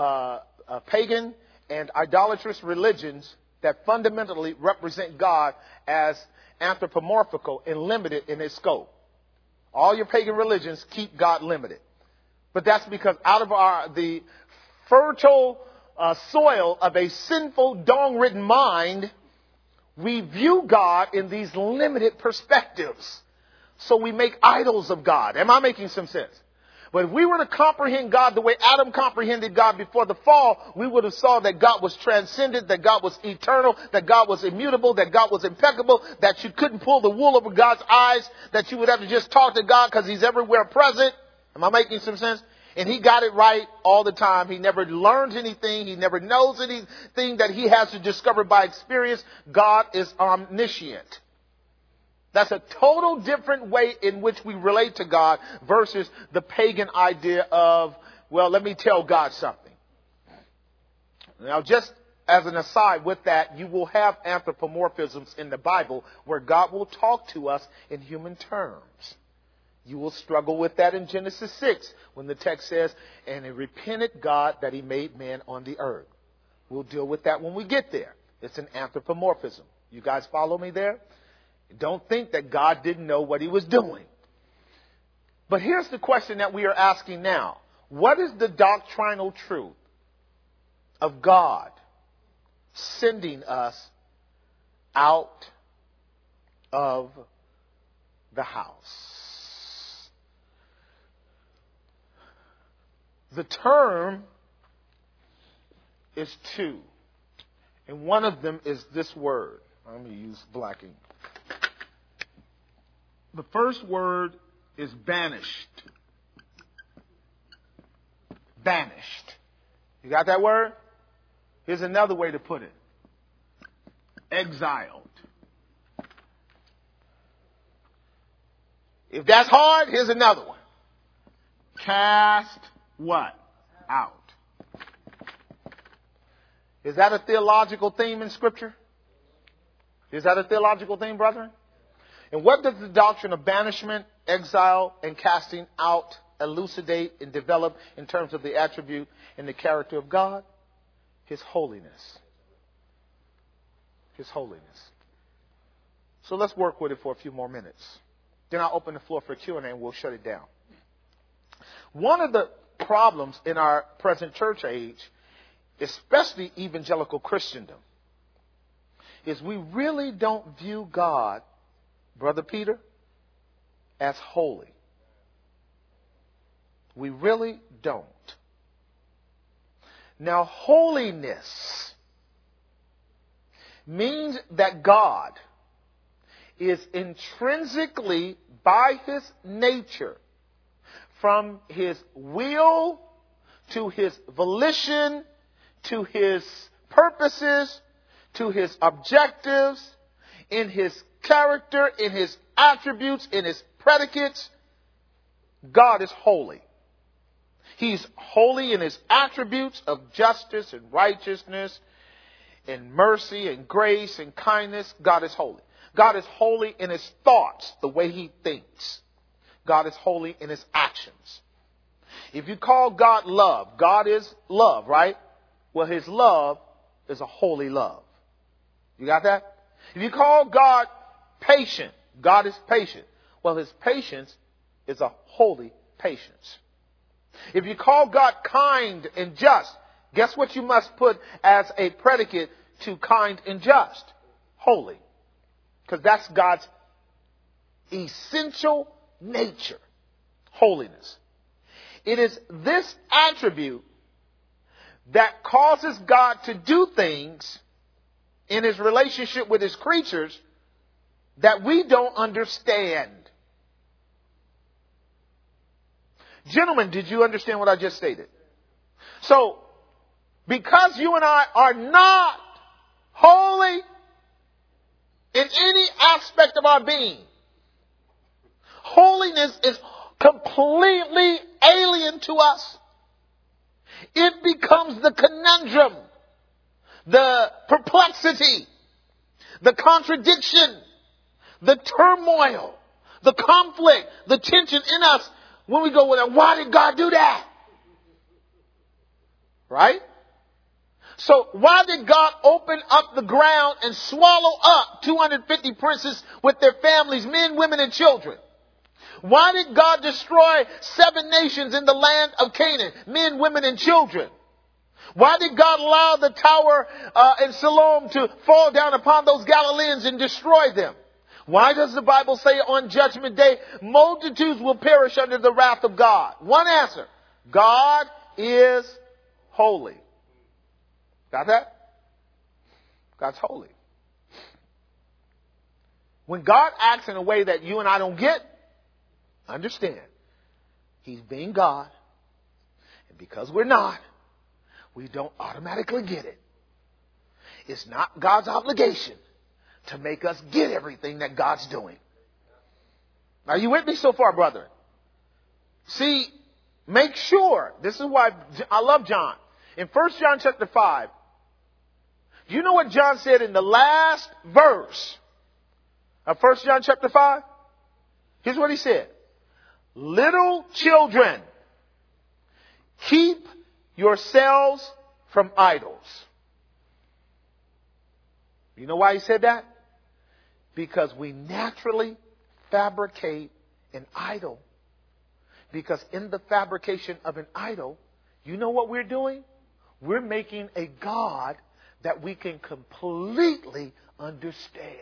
A: pagan and idolatrous religions that fundamentally represent God as anthropomorphical and limited in its scope. All your pagan religions keep God limited. But that's because out of the fertile soil of a sinful, dong-ridden mind, we view God in these limited perspectives. So we make idols of God. Am I making some sense? But if we were to comprehend God the way Adam comprehended God before the fall, we would have saw that God was transcendent, that God was eternal, that God was immutable, that God was impeccable, that you couldn't pull the wool over God's eyes, that you would have to just talk to God because he's everywhere present. Am I making some sense? And he got it right all the time. He never learns anything. He never knows anything that he has to discover by experience. God is omniscient. That's a total different way in which we relate to God versus the pagan idea of, well, let me tell God something. Now, just as an aside with that, you will have anthropomorphisms in the Bible where God will talk to us in human terms. You will struggle with that in Genesis 6 when the text says, and it repented God that he made man on the earth. We'll deal with that when we get there. It's an anthropomorphism. You guys follow me there? Don't think that God didn't know what he was doing. But here's the question that we are asking now. What is the doctrinal truth of God sending us out of the house? The term is two. And one of them is this word. I'm going to use black ink. The first word is banished. Banished. You got that word? Here's another way to put it. Exiled. If that's hard, here's another one. Cast what? Out. Is that a theological theme in Scripture? Is that a theological theme, brethren? And what does the doctrine of banishment, exile, and casting out elucidate and develop in terms of the attribute and the character of God? His holiness. His holiness. So let's work with it for a few more minutes. Then I'll open the floor for Q&A and we'll shut it down. One of the problems in our present church age, especially evangelical Christendom, is we really don't view God, Brother Peter, as holy. We really don't. Now, holiness means that God is intrinsically, by his nature, from his will to his volition, to his purposes, to his objectives, in his character, in his attributes, in his predicates, God is holy. He's holy in his attributes of justice and righteousness and mercy and grace and kindness. God is holy. God is holy in his thoughts, the way he thinks. God is holy in his actions. If you call God love, God is love, right? Well, his love is a holy love. You got that? If you call God patient, God is patient. Well, his patience is a holy patience. If you call God kind and just, guess what you must put as a predicate to kind and just? Holy. Because that's God's essential nature. Holiness. It is this attribute that causes God to do things in his relationship with his creatures that we don't understand. Gentlemen, did you understand what I just stated? So, because you and I are not holy in any aspect of our being, holiness is completely alien to us. It becomes the conundrum, the perplexity, the contradiction, the turmoil, the conflict, the tension in us when we go, well, why did God do that? Right? So why did God open up the ground and swallow up 250 princes with their families, men, women, and children? Why did God destroy 7 nations in the land of Canaan, men, women, and children? Why did God allow the tower in Siloam to fall down upon those Galileans and destroy them? Why does the Bible say on Judgment Day, multitudes will perish under the wrath of God? One answer. God is holy. Got that? God's holy. When God acts in a way that you and I don't get, understand, he's being God. And because we're not, we don't automatically get it. It's not God's obligation to make us get everything that God's doing. Are you with me so far, brother? See, make sure. This is why I love John. In 1 John chapter 5, do you know what John said in the last verse of 1 John chapter 5? Here's what he said. Little children, keep yourselves from idols. You know why he said that? Because we naturally fabricate an idol. Because in the fabrication of an idol, you know what we're doing? We're making a God that we can completely understand.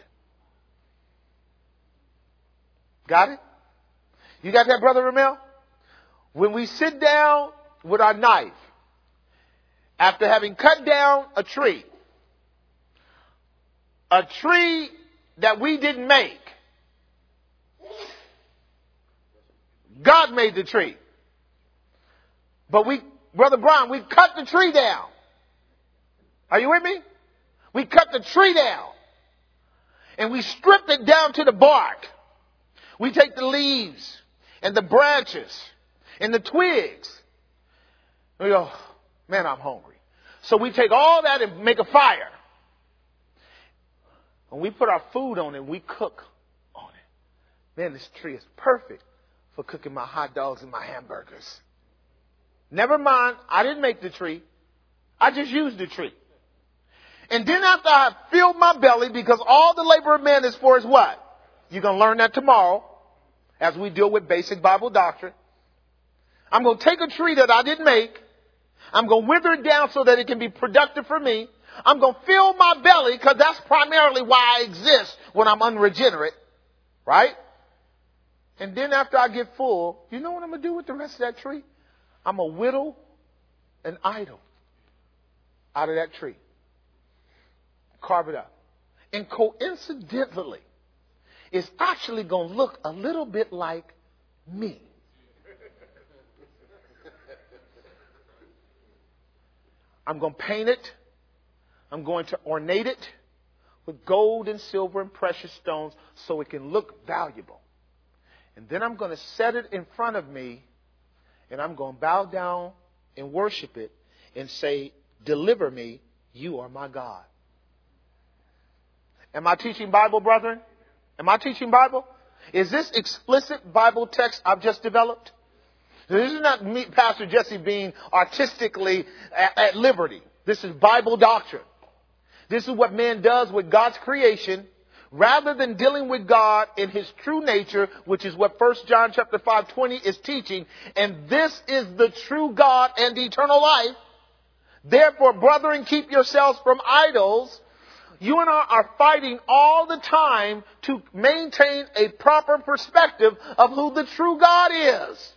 A: Got it? You got that, Brother Ramel? When we sit down with our knife, after having cut down a tree that we didn't make, God made the tree. But Brother Brian, we cut the tree down. Are you with me? We cut the tree down. And we stripped it down to the bark. We take the leaves and the branches and the twigs. We go, man, I'm hungry. So we take all that and make a fire. And we put our food on it and we cook on it. Man, this tree is perfect for cooking my hot dogs and my hamburgers. Never mind, I didn't make the tree. I just used the tree. And then after I filled my belly, because all the labor of man is for is what? You're going to learn that tomorrow as we deal with basic Bible doctrine. I'm going to take a tree that I didn't make. I'm going to wither it down so that it can be productive for me. I'm going to fill my belly because that's primarily why I exist when I'm unregenerate. Right? And then after I get full, you know what I'm going to do with the rest of that tree? I'm going to whittle an idol out of that tree. Carve it up. And coincidentally, it's actually going to look a little bit like me. I'm going to paint it. I'm going to ornate it with gold and silver and precious stones so it can look valuable. And then I'm going to set it in front of me and I'm going to bow down and worship it and say, deliver me, you are my God. Am I teaching Bible, brethren? Am I teaching Bible? Is this explicit Bible text I've just developed? This is not me, Pastor Jesse, being artistically at liberty. This is Bible doctrine. This is what man does with God's creation. Rather than dealing with God in his true nature, which is what 1 John chapter 5:20 is teaching. And this is the true God and eternal life. Therefore, brethren, keep yourselves from idols. You and I are fighting all the time to maintain a proper perspective of who the true God is.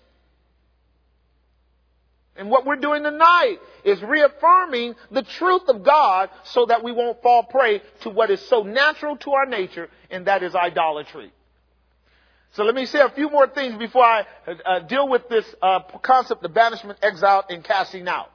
A: And what we're doing tonight is reaffirming the truth of God so that we won't fall prey to what is so natural to our nature, and that is idolatry. So let me say a few more things before I deal with this concept of banishment, exile, and casting out.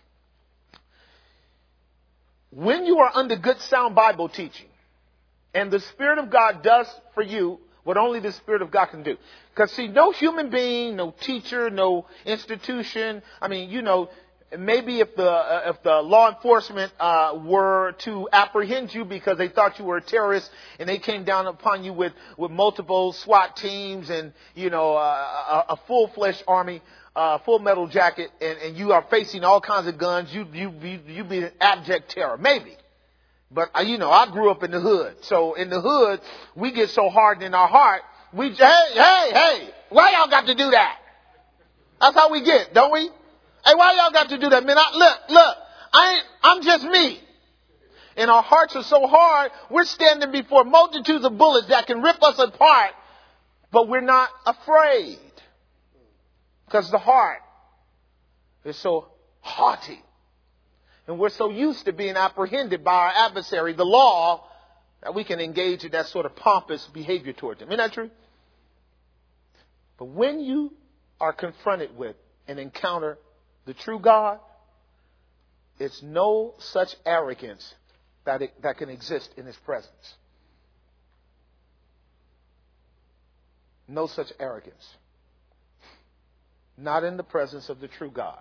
A: When you are under good sound Bible teaching, and the Spirit of God does for you what only the Spirit of God can do. Because see, no human being, no teacher, no institution, I mean, you know, maybe if the law enforcement were to apprehend you because they thought you were a terrorist and they came down upon you with multiple SWAT teams and, you know, a full-fledged army, full metal jacket, and you are facing all kinds of guns, you be an abject terror. Maybe. But, you know, I grew up in the hood. So in the hood, we get so hardened in our heart, hey, why y'all got to do that? That's how we get, don't we? Hey, why y'all got to do that? Man, look, I'm just me. And our hearts are so hard, we're standing before multitudes of bullets that can rip us apart, but we're not afraid. Because the heart is so haughty. And we're so used to being apprehended by our adversary, the law, that we can engage in that sort of pompous behavior towards him. Isn't that true? But when you are confronted with and encounter the true God, it's no such arrogance that can exist in his presence. No such arrogance. Not in the presence of the true God.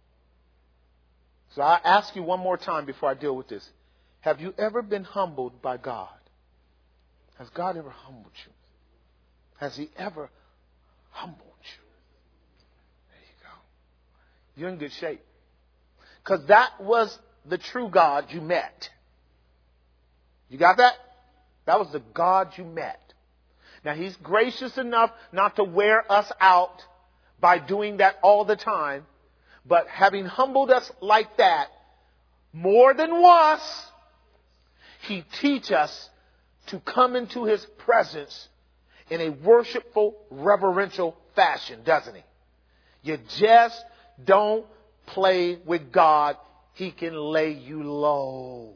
A: So I ask you one more time before I deal with this. Have you ever been humbled by God? Has God ever humbled you? Has he ever humbled you? There you go. You're in good shape. Because that was the true God you met. You got that? That was the God you met. Now, he's gracious enough not to wear us out by doing that all the time. But having humbled us like that more than once, he teaches us to come into his presence in a worshipful, reverential fashion, doesn't he? You just don't play with God. He can lay you low.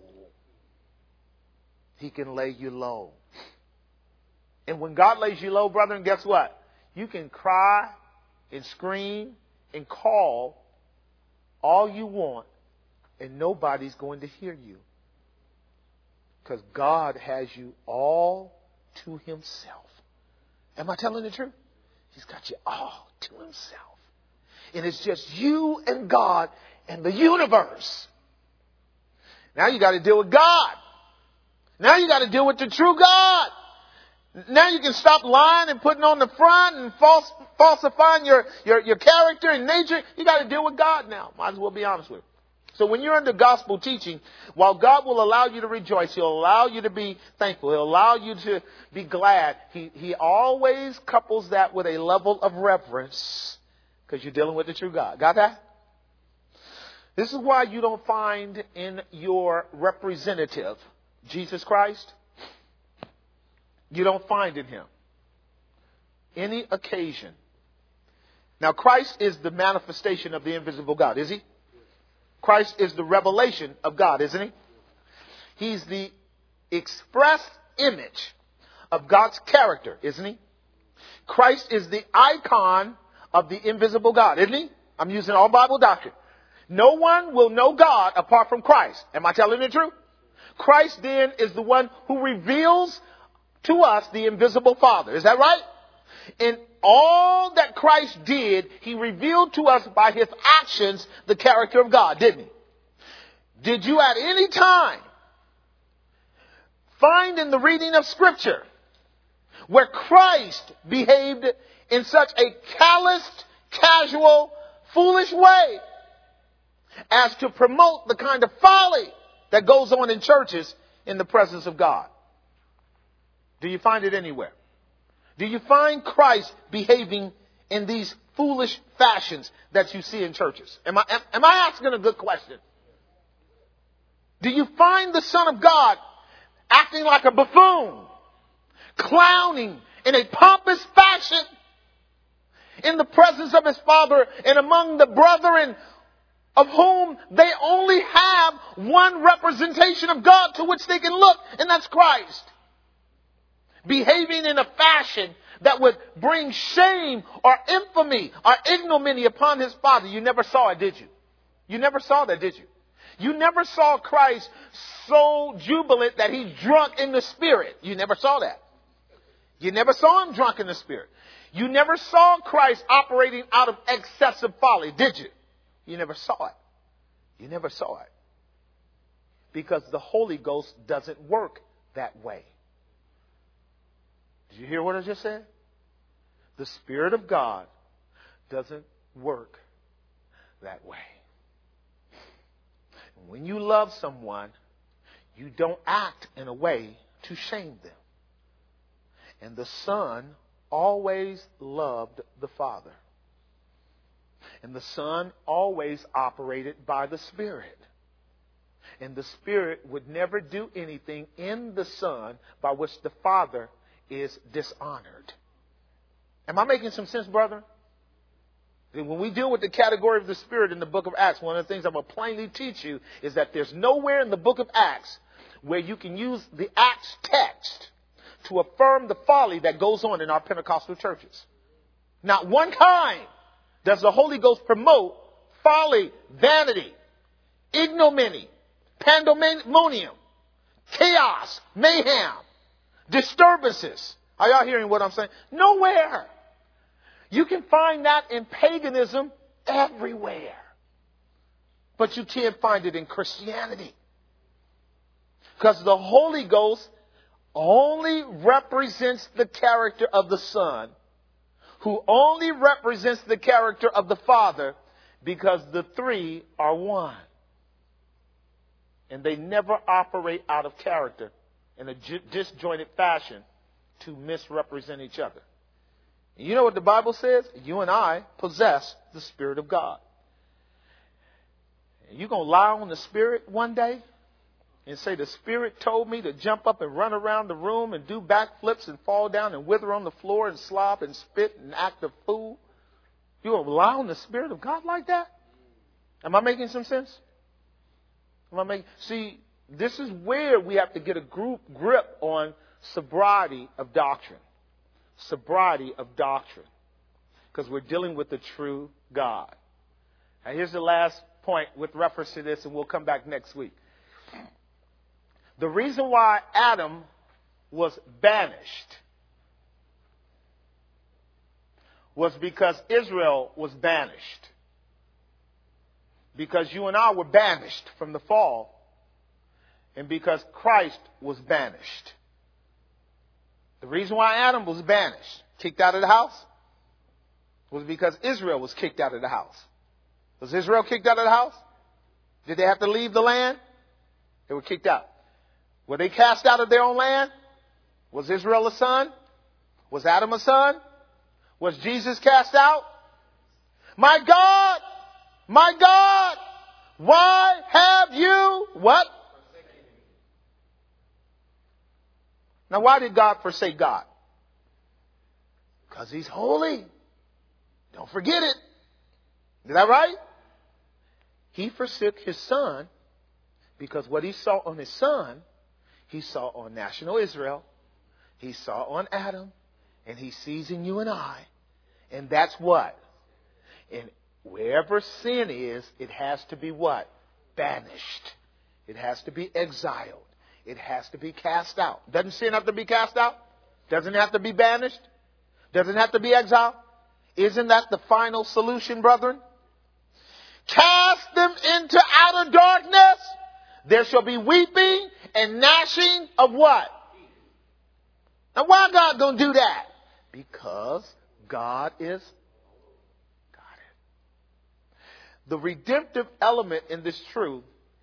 A: He can lay you low. And when God lays you low, brethren, guess what? You can cry and scream and call all you want, and nobody's going to hear you. Because God has you all to himself. Am I telling the truth? He's got you all to himself. And it's just you and God and the universe. Now you got to deal with God. Now you got to deal with the true God. Now you can stop lying and putting on the front and falsifying your character and nature. You got to deal with God now. Might as well be honest with you. So when you're under gospel teaching, while God will allow you to rejoice, he'll allow you to be thankful, he'll allow you to be glad, he always couples that with a level of reverence because you're dealing with the true God. Got that? This is why you don't find in your representative, Jesus Christ, you don't find in him any occasion. Now Christ is the manifestation of the invisible God, is he? Christ is the revelation of God, isn't he? He's the express image of God's character, isn't he? Christ is the icon of the invisible God, isn't he? I'm using all Bible doctrine. No one will know God apart from Christ. Am I telling the truth? Christ then is the one who reveals to us the invisible Father. Is that right? In all that Christ did, he revealed to us by his actions the character of God, didn't he? Did you at any time find in the reading of Scripture where Christ behaved in such a calloused, casual, foolish way as to promote the kind of folly that goes on in churches in the presence of God? Do you find it anywhere? Do you find Christ behaving in these foolish fashions that you see in churches? Am I asking a good question? Do you find the Son of God acting like a buffoon, clowning in a pompous fashion in the presence of his Father and among the brethren of whom they only have one representation of God to which they can look, and that's Christ? Behaving in a fashion that would bring shame or infamy or ignominy upon his Father. You never saw it, did you? You never saw that, did you? You never saw Christ so jubilant that he's drunk in the Spirit. You never saw that. You never saw him drunk in the Spirit. You never saw Christ operating out of excessive folly, did you? You never saw it. You never saw it. Because the Holy Ghost doesn't work that way. Did you hear what I just said? The Spirit of God doesn't work that way. When you love someone, you don't act in a way to shame them. And the Son always loved the Father. And the Son always operated by the Spirit. And the Spirit would never do anything in the Son by which the Father is dishonored. Am I making some sense, brother? When we deal with the category of the Spirit in the book of Acts, one of the things I'm going to plainly teach you is that there's nowhere in the book of Acts where you can use the Acts text to affirm the folly that goes on in our Pentecostal churches. Not one time does the Holy Ghost promote folly, vanity, ignominy, pandemonium, chaos, mayhem, disturbances. Are y'all hearing what I'm saying? Nowhere. You can find that in paganism everywhere. But you can't find it in Christianity. Because the Holy Ghost only represents the character of the Son, who only represents the character of the Father, because the three are one. And they never operate out of character in a disjointed fashion to misrepresent each other. And you know what the Bible says? You and I possess the Spirit of God. And you're going to lie on the Spirit one day and say, the Spirit told me to jump up and run around the room and do backflips and fall down and wither on the floor and slop and spit and act a fool. You're going to lie on the Spirit of God like that? Am I making some sense? See, this is where we have to get a grip on sobriety of doctrine. Sobriety of doctrine. because we're dealing with the true God. Now, here's the last point with reference to this, and we'll come back next week. The reason why Adam was banished was because Israel was banished. Because you and I were banished from the fall, and because Christ was banished. The reason why Adam was banished, kicked out of the house, was because Israel was kicked out of the house. Was Israel kicked out of the house? Did they have to leave the land? They were kicked out. Were they cast out of their own land? Was Israel a son? Was Adam a son? Was Jesus cast out? My God! My God! Why have you what? Now, why did God forsake God? Because He's holy. Don't forget it. Is that right? He forsook His Son because what He saw on His Son, He saw on national Israel. He saw on Adam. And He sees in you and I. And that's what? And wherever sin is, it has to be what? Banished. It has to be exiled. It has to be cast out. Doesn't sin have to be cast out? Doesn't it have to be banished? Doesn't it have to be exiled? Isn't that the final solution, brethren? Cast them into outer darkness. There shall be weeping and gnashing of what? Now, why God going to do that? Because God is God. The redemptive element in this truth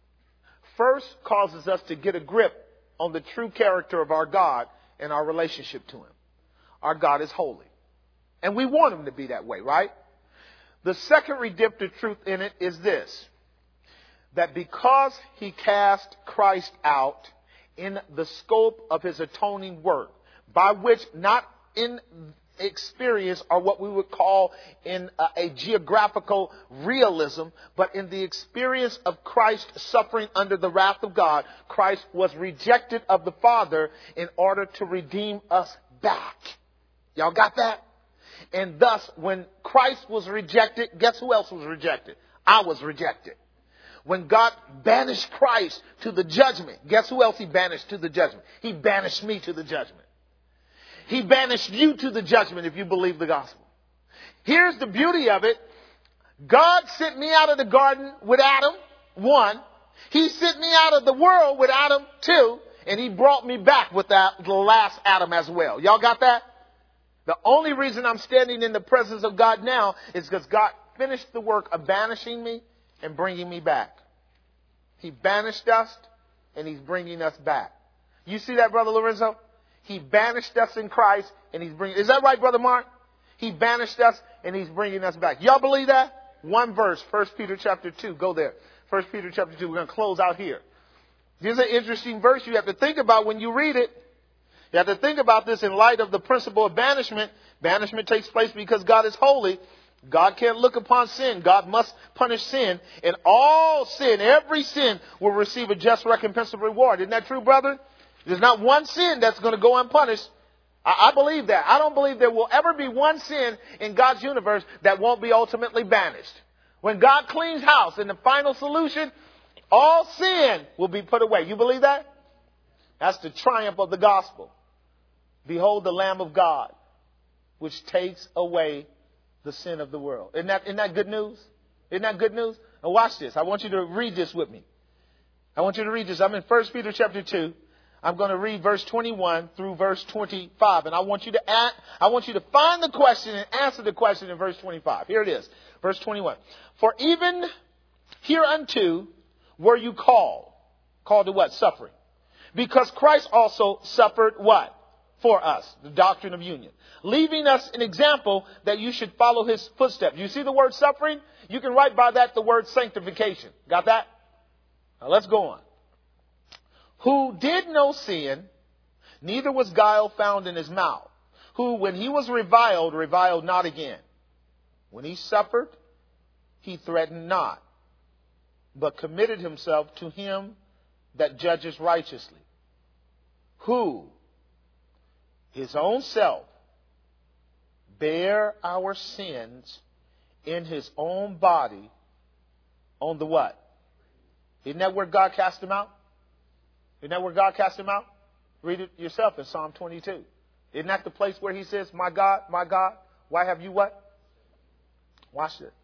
A: first causes us to get a grip on the true character of our God and our relationship to Him. Our God is holy. And we want Him to be that way, right? The second redemptive truth in it is this: that because He cast Christ out in the scope of His atoning work, by which not in experience or what we would call in a geographical realism, but in the experience of Christ suffering under the wrath of God, Christ was rejected of the Father in order to redeem us back. Y'all got that? And thus, when Christ was rejected, guess who else was rejected? I was rejected. When God banished Christ to the judgment, guess who else He banished to the judgment? He banished me to the judgment. He banished you to the judgment if you believe the gospel. Here's the beauty of it. God sent me out of the garden with Adam, 1. He sent me out of the world with Adam, 2. And He brought me back with the last Adam as well. Y'all got that? The only reason I'm standing in the presence of God now is because God finished the work of banishing me and bringing me back. He banished us and He's bringing us back. You see that, Brother Lorenzo? He banished us in Christ and He's bringing... Is that right, Brother Mark? He banished us and He's bringing us back. Y'all believe that? One verse, 1 Peter chapter 2. Go there. 1 Peter chapter 2. We're going to close out here. This is an interesting verse you have to think about when you read it. You have to think about this in light of the principle of banishment. Banishment takes place because God is holy. God can't look upon sin. God must punish sin. And all sin, every sin, will receive a just recompensable reward. Isn't that true, brother? There's not one sin that's going to go unpunished. I believe that. I don't believe there will ever be one sin in God's universe that won't be ultimately banished. When God cleans house in the final solution, all sin will be put away. You believe that? That's the triumph of the gospel. Behold the Lamb of God, which takes away the sin of the world. Isn't that good news? Isn't that good news? Now watch this. I want you to read this with me. I want you to read this. I'm in 1 Peter chapter 2. I'm going to read verse 21 through verse 25. And I want you to find the question and answer the question in verse 25. Here it is. Verse 21. For even hereunto were you called. Called to what? Suffering. Because Christ also suffered what? For us. The doctrine of union. Leaving us an example that you should follow His footsteps. You see the word suffering? You can write by that the word sanctification. Got that? Now let's go on. Who did no sin, neither was guile found in His mouth. Who, when He was reviled, reviled not again. When He suffered, He threatened not, but committed Himself to Him that judges righteously. Who, His own self, bear our sins in his own body on the what? Isn't that where God cast him out? Isn't that where God cast him out? Read it yourself in Psalm 22. Isn't that the place where he says, my God, why have you what? Watch it.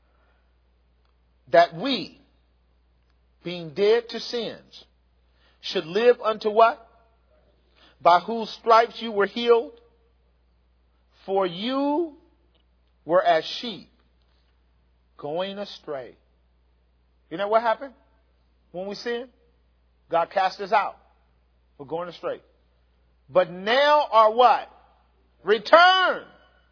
A: That we, being dead to sins, should live unto what? By whose stripes you were healed. For you were as sheep going astray. You know what happened when we sin? God cast us out. We're going astray. But now are what? Returned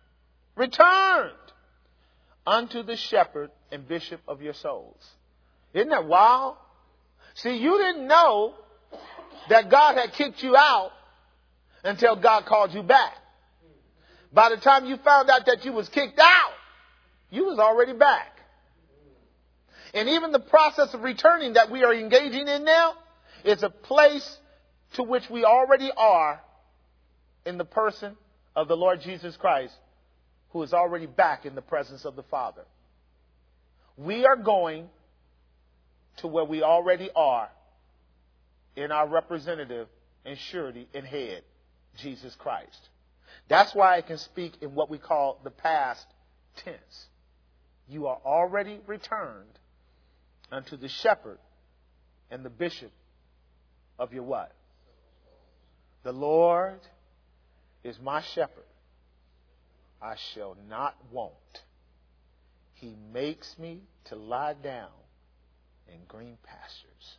A: unto the shepherd and bishop of your souls. Isn't that wild? See, you didn't know that God had kicked you out until God called you back. By the time you found out that you was kicked out, you was already back. And even the process of returning that we are engaging in now is a place to which we already are in the person of the Lord Jesus Christ, who is already back in the presence of the Father. We are going to where we already are in our representative and surety and head, Jesus Christ. That's why I can speak in what we call the past tense. You are already returned unto the shepherd and the bishop of your what? The Lord is my shepherd. I shall not want. He makes me to lie down in green pastures.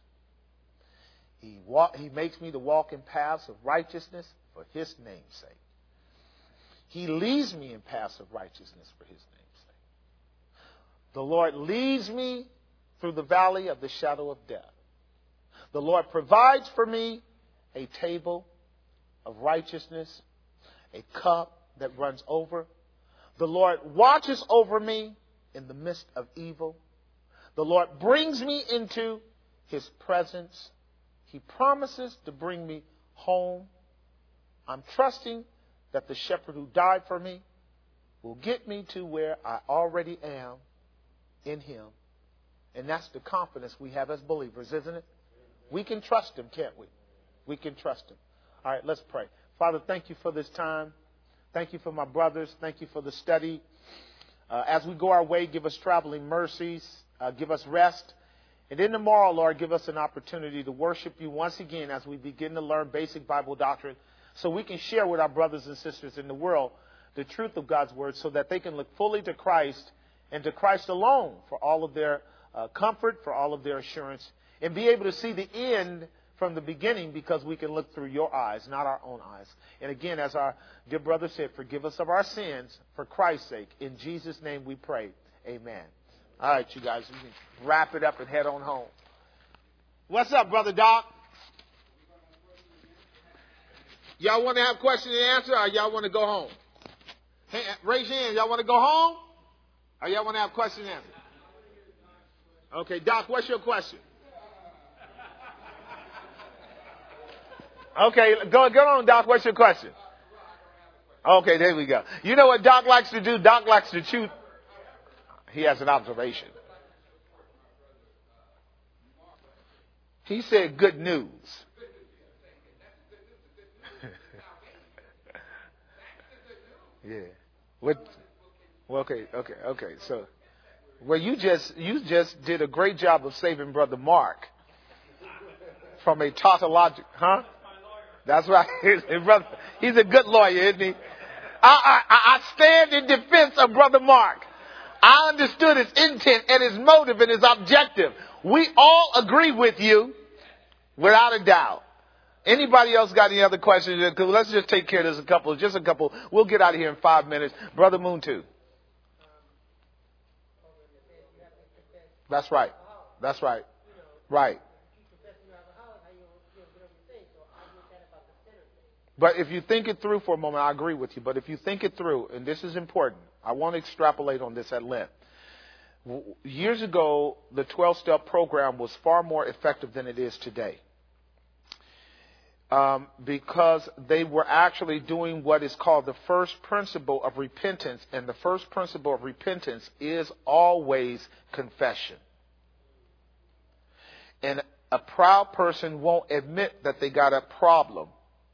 A: He makes me to walk in paths of righteousness for his name's sake. He leads me in paths of righteousness for his name's sake. The Lord leads me through the valley of the shadow of death. The Lord provides for me a table of righteousness, a cup that runs over. The Lord watches over me in the midst of evil. The Lord brings me into his presence. He promises to bring me home. I'm trusting that the shepherd who died for me will get me to where I already am in him. And that's the confidence we have as believers, isn't it? We can trust him, can't we? We can trust him. All right, let's pray. Father, thank you for this time. Thank you for my brothers. Thank you for the study. As we go our way, give us traveling mercies. Give us rest. And then tomorrow, Lord, give us an opportunity to worship you once again as we begin to learn basic Bible doctrine so we can share with our brothers and sisters in the world the truth of God's word so that they can look fully to Christ and to Christ alone for all of their comfort, for all of their assurance, and be able to see the end from the beginning because we can look through your eyes, not our own eyes. And again, as our dear brother said, forgive us of our sins for Christ's sake. In Jesus' name we pray. Amen. All right, you guys, we can wrap it up and head on home. What's up, Brother Doc? Y'all want to have question and answer, or y'all want to go home? Hey, raise your hand. Y'all want to go home? Or y'all want to have question and answer? Okay, Doc, what's your question? Okay, go on, Doc. What's your question? Okay, there we go. You know what Doc likes to do? Doc likes to chew. He has an observation. He said good news. Yeah. What? Well, okay. So, well, you just did a great job of saving Brother Mark from a tautological, huh? That's right. Brother, he's a good lawyer, isn't he? I stand in defense of Brother Mark. I understood his intent and his motive and his objective. We all agree with you, without a doubt. Anybody else got any other questions? Let's just take care of this just a couple. We'll get out of here in 5 minutes. Brother Moon too. That's right. Right. But if you think it through for a moment, I agree with you. But if you think it through, and this is important, I want to extrapolate on this at length. Years ago, the 12-step program was far more effective than it is today. because they were actually doing what is called the first principle of repentance. And the first principle of repentance is always confession. And a proud person won't admit that they got a problem.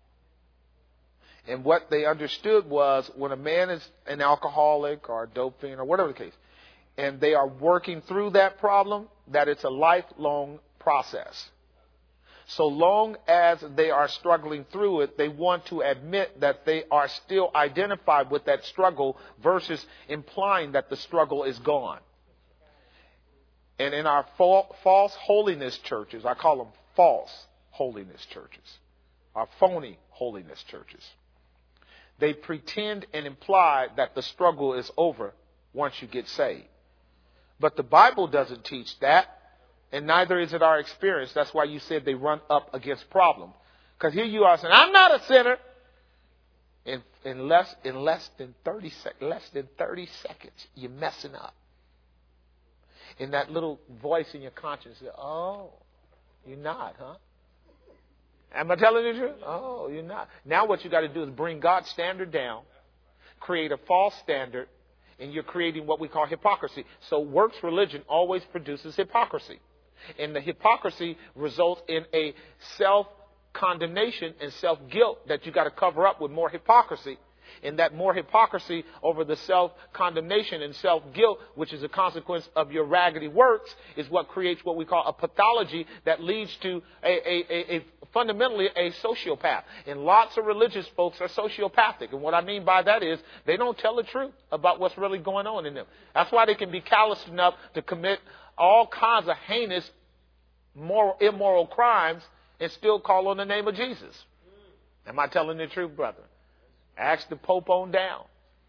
A: And what they understood was when a man is an alcoholic or a dope fiend or whatever the case, and they are working through that problem, that it's a lifelong process. So long as they are struggling through it, they want to admit that they are still identified with that struggle versus implying that the struggle is gone. And in our false holiness churches, I call them false holiness churches, or phony holiness churches, they pretend and imply that the struggle is over once you get saved. But the Bible doesn't teach that. And neither is it our experience. That's why you said they run up against problems. Because here you are saying, I'm not a sinner. In less than 30 seconds, you're messing up. And that little voice in your conscience says, oh, you're not, huh? Am I telling you the truth? Oh, you're not. Now what you got to do is bring God's standard down, create a false standard, and you're creating what we call hypocrisy. So works religion always produces hypocrisy. And the hypocrisy results in a self-condemnation and self-guilt that you got to cover up with more hypocrisy. And that more hypocrisy over the self-condemnation and self-guilt, which is a consequence of your raggedy works, is what creates what we call a pathology that leads to fundamentally a sociopath. And lots of religious folks are sociopathic. And what I mean by that is they don't tell the truth about what's really going on in them. That's why they can be callous enough to commit all kinds of heinous, immoral crimes and still call on the name of Jesus. Am I telling the truth, brother? Ask the Pope on down.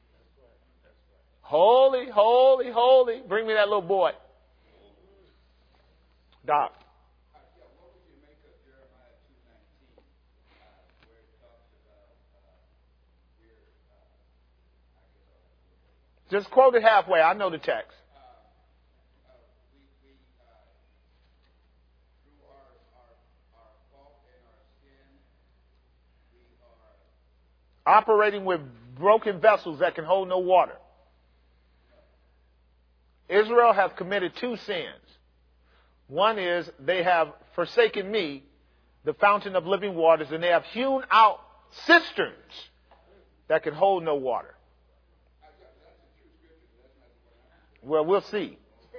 A: Holy, holy, holy. Bring me that little boy. Doc.
C: What would you make of Jeremiah 2:19, where it talks about
A: Just quote it halfway. I know the text.
C: Through our fault and our sin, we are
A: Operating with broken vessels that can hold no water. Israel have committed two sins. One is they have forsaken me, the fountain of living waters, and they have hewn out cisterns that can hold no water. Well, we'll see.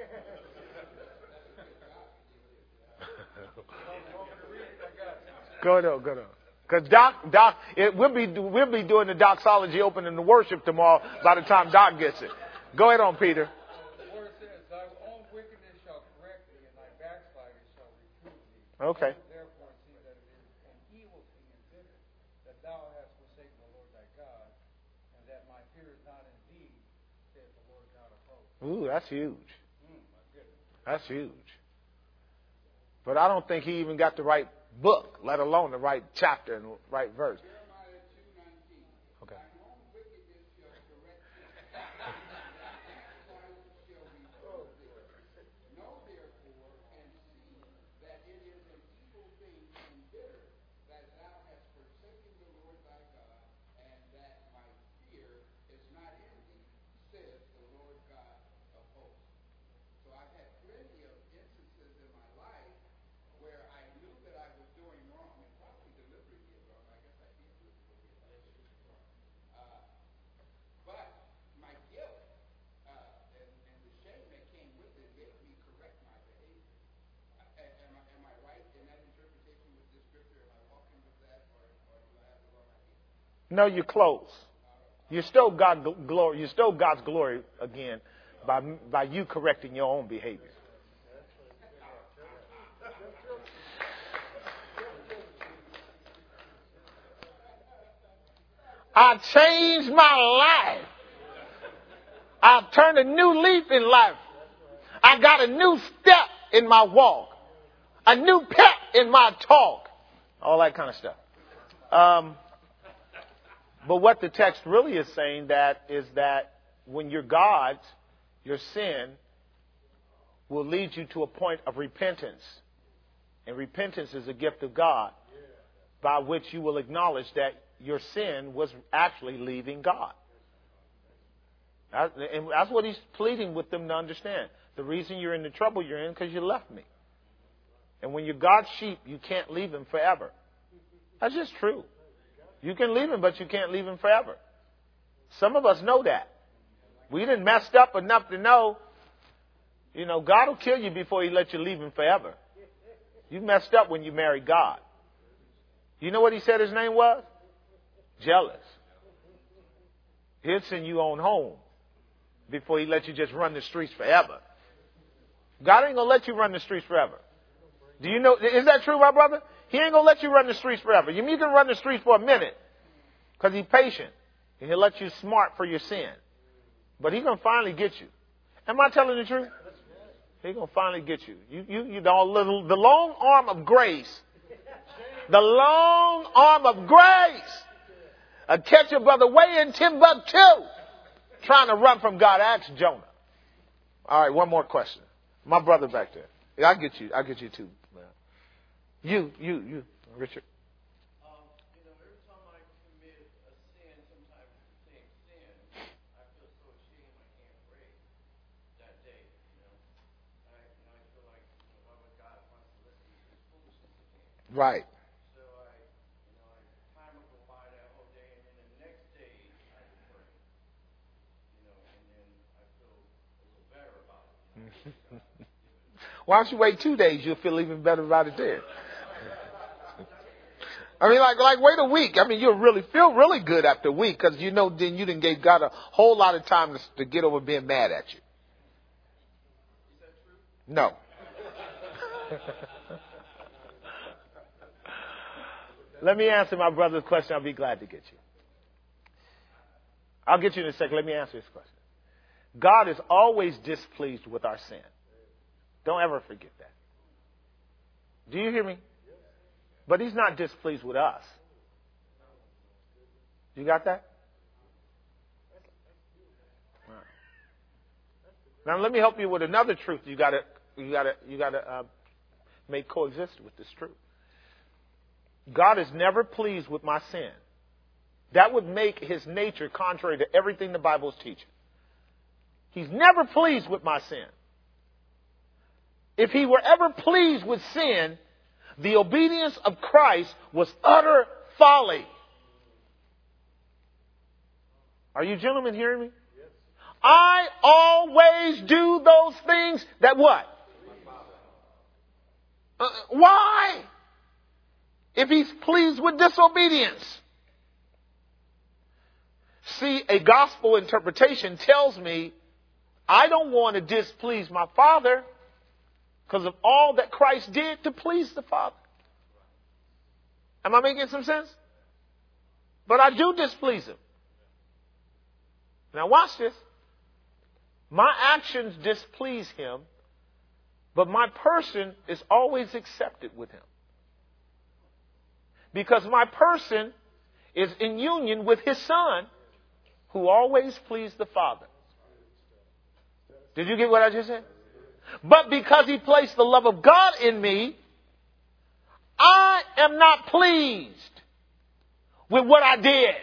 A: Go on. Because Doc, we'll be doing the doxology opening the worship tomorrow by the time Doc gets it. Go ahead on, Peter.
D: The word says, thy own wickedness shall correct thee, and thy backsliders shall reprove thee.
A: Okay.
D: Therefore see that it is an evil thing and bitter, that thou hast forsaken the Lord thy God, and that my fear is not in thee, saith the Lord God of hosts.
A: Ooh, that's huge. That's huge. But I don't think he even got the right book, let alone the right chapter and right verse.
C: Jeremiah 2:19.
A: Okay.
C: Thine own wickedness shall correct thee, backsliders shall reprove thee. Know therefore and see that it is an evil thing and bitter that thou hast forsaken the Lord thy God, and that my fear is not in thee, saith the Lord God of hosts. So I've had plenty of instances in my life where I knew that I was doing wrong, and probably deliberately did wrong. I guess I did do it deliberately. But my guilt and the shame that came with it made me correct my behavior. Am I right in that interpretation with this scripture? Am I walking with that, or do I have the wrong idea?
A: No, you're close. You stole God's glory. You stole God's glory again by you correcting your own behavior. I changed my life. I've turned a new leaf in life. I got a new step in my walk. A new pep in my talk. All that kind of stuff. But what the text really is saying is that when you're God's, your sin will lead you to a point of repentance. And repentance is a gift of God. by which you will acknowledge that your sin was actually leaving God. And that's what he's pleading with them to understand. The reason you're in the trouble you're in because you left me. And when you're God's sheep, you can't leave him forever. That's just true. You can leave him, but you can't leave him forever. Some of us know that. We done messed up enough to know, God will kill you before he lets you leave him forever. You messed up when you married God. You know what he said his name was? Jealous. He'll send you on home before he lets you just run the streets forever. God ain't going to let you run the streets forever. Do you know? Is that true, my brother? He ain't going to let you run the streets forever. You can run the streets for a minute because he's patient. And he'll let you smart for your sin. But he's going to finally get you. Am I telling the truth? He's going to finally get you. The long arm of grace. The long arm of grace. A catch your brother way in Timbuktu. Trying to run from God. Ask Jonah. All right, one more question. My brother back there. I'll get you too. You, Richard.
B: Every time I commit a sin, sometimes it's the same sin, I feel so ashamed I can't pray that day. I feel like, why would God want to listen to this foolishness again?
A: Right.
B: So time will go by that whole day, and then the next day I can pray. And then I feel a little better about it.
A: Why don't you wait 2 days? You'll feel even better about it then. I mean, like wait a week. I mean, you'll really feel really good after a week because then you didn't give God a whole lot of time to get over being mad at you.
B: Is that true?
A: No. Let me answer my brother's question. I'll be glad to get you. I'll get you in a second. Let me answer this question. God is always displeased with our sin. Don't ever forget that. Do you hear me? But he's not displeased with us. You got that? Right. Now let me help you with another truth. You got to make coexist with this truth. God is never pleased with my sin. That would make his nature contrary to everything the Bible is teaching. He's never pleased with my sin. If he were ever pleased with sin, the obedience of Christ was utter folly. Are you gentlemen hearing me? Yes. I always do those things that what? Why? If he's pleased with disobedience. See, a gospel interpretation tells me I don't want to displease my Father because of all that Christ did to please the Father. Am I making some sense? But I do displease him. Now watch this. My actions displease him, but my person is always accepted with him. Because my person is in union with his Son, who always pleased the Father. Did you get what I just said? But because he placed the love of God in me, I am not pleased with what I did.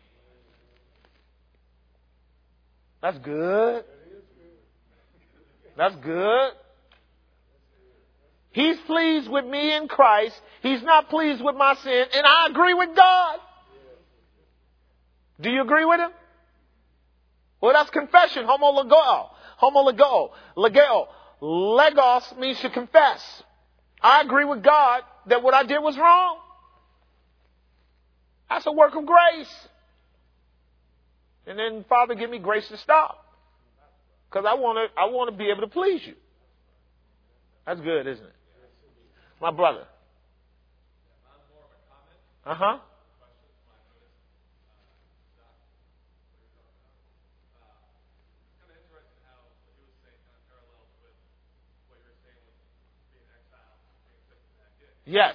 A: That's good. That's good. He's pleased with me in Christ. He's not pleased with my sin. And I agree with God. Do you agree with him? Well, that's confession. Homologeo. Homologeo. Legeo. Legos means to confess. I agree with God that what I did was wrong. That's a work of grace. And then, Father, give me grace to stop. Because I want to be able to please you. That's good, isn't it? My brother. Uh-huh. Yes.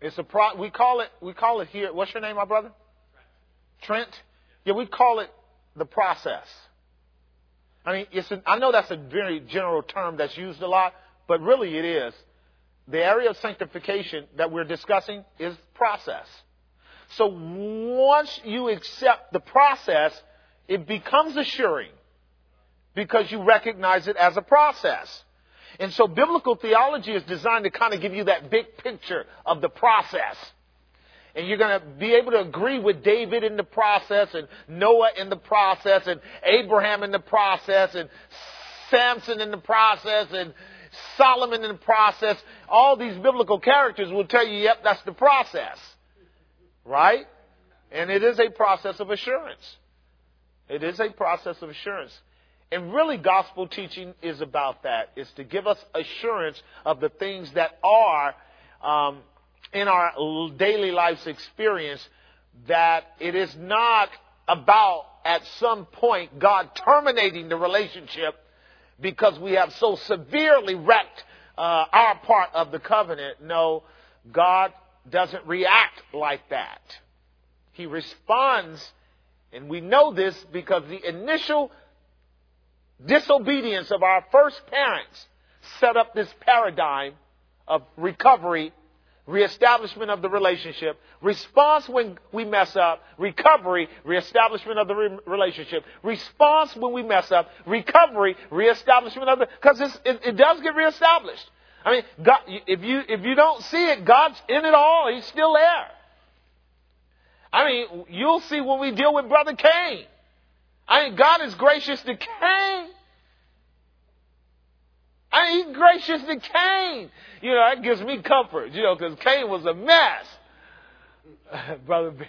A: It's we call it here. What's your name, my brother? Trent. Yeah, we call it the process. I mean, I know that's a very general term that's used a lot, but really it is. The area of sanctification that we're discussing is process. So once you accept the process, it becomes assuring because you recognize it as a process. And so biblical theology is designed to kind of give you that big picture of the process. And you're going to be able to agree with David in the process, and Noah in the process, and Abraham in the process, and Samson in the process, and Solomon in the process. All these biblical characters will tell you, yep, that's the process. Right? And it is a process of assurance. It is a process of assurance. And really, gospel teaching is about that. It's to give us assurance of the things that are in our daily life's experience, that it is not about, at some point, God terminating the relationship because we have so severely wrecked our part of the covenant. No, God doesn't react like that. He responds, and we know this because the initial disobedience of our first parents set up this paradigm of recovery, reestablishment of the relationship, response when we mess up, recovery, reestablishment of the relationship, response when we mess up, recovery, reestablishment of the, because it does get reestablished. I mean, God, if you don't see it, God's in it all. He's still there. I mean, you'll see when we deal with Brother Cain. I mean, God is gracious to Cain. I mean, he's gracious to Cain. You know, that gives me comfort, you know, because Cain was a mess. Brother Barry.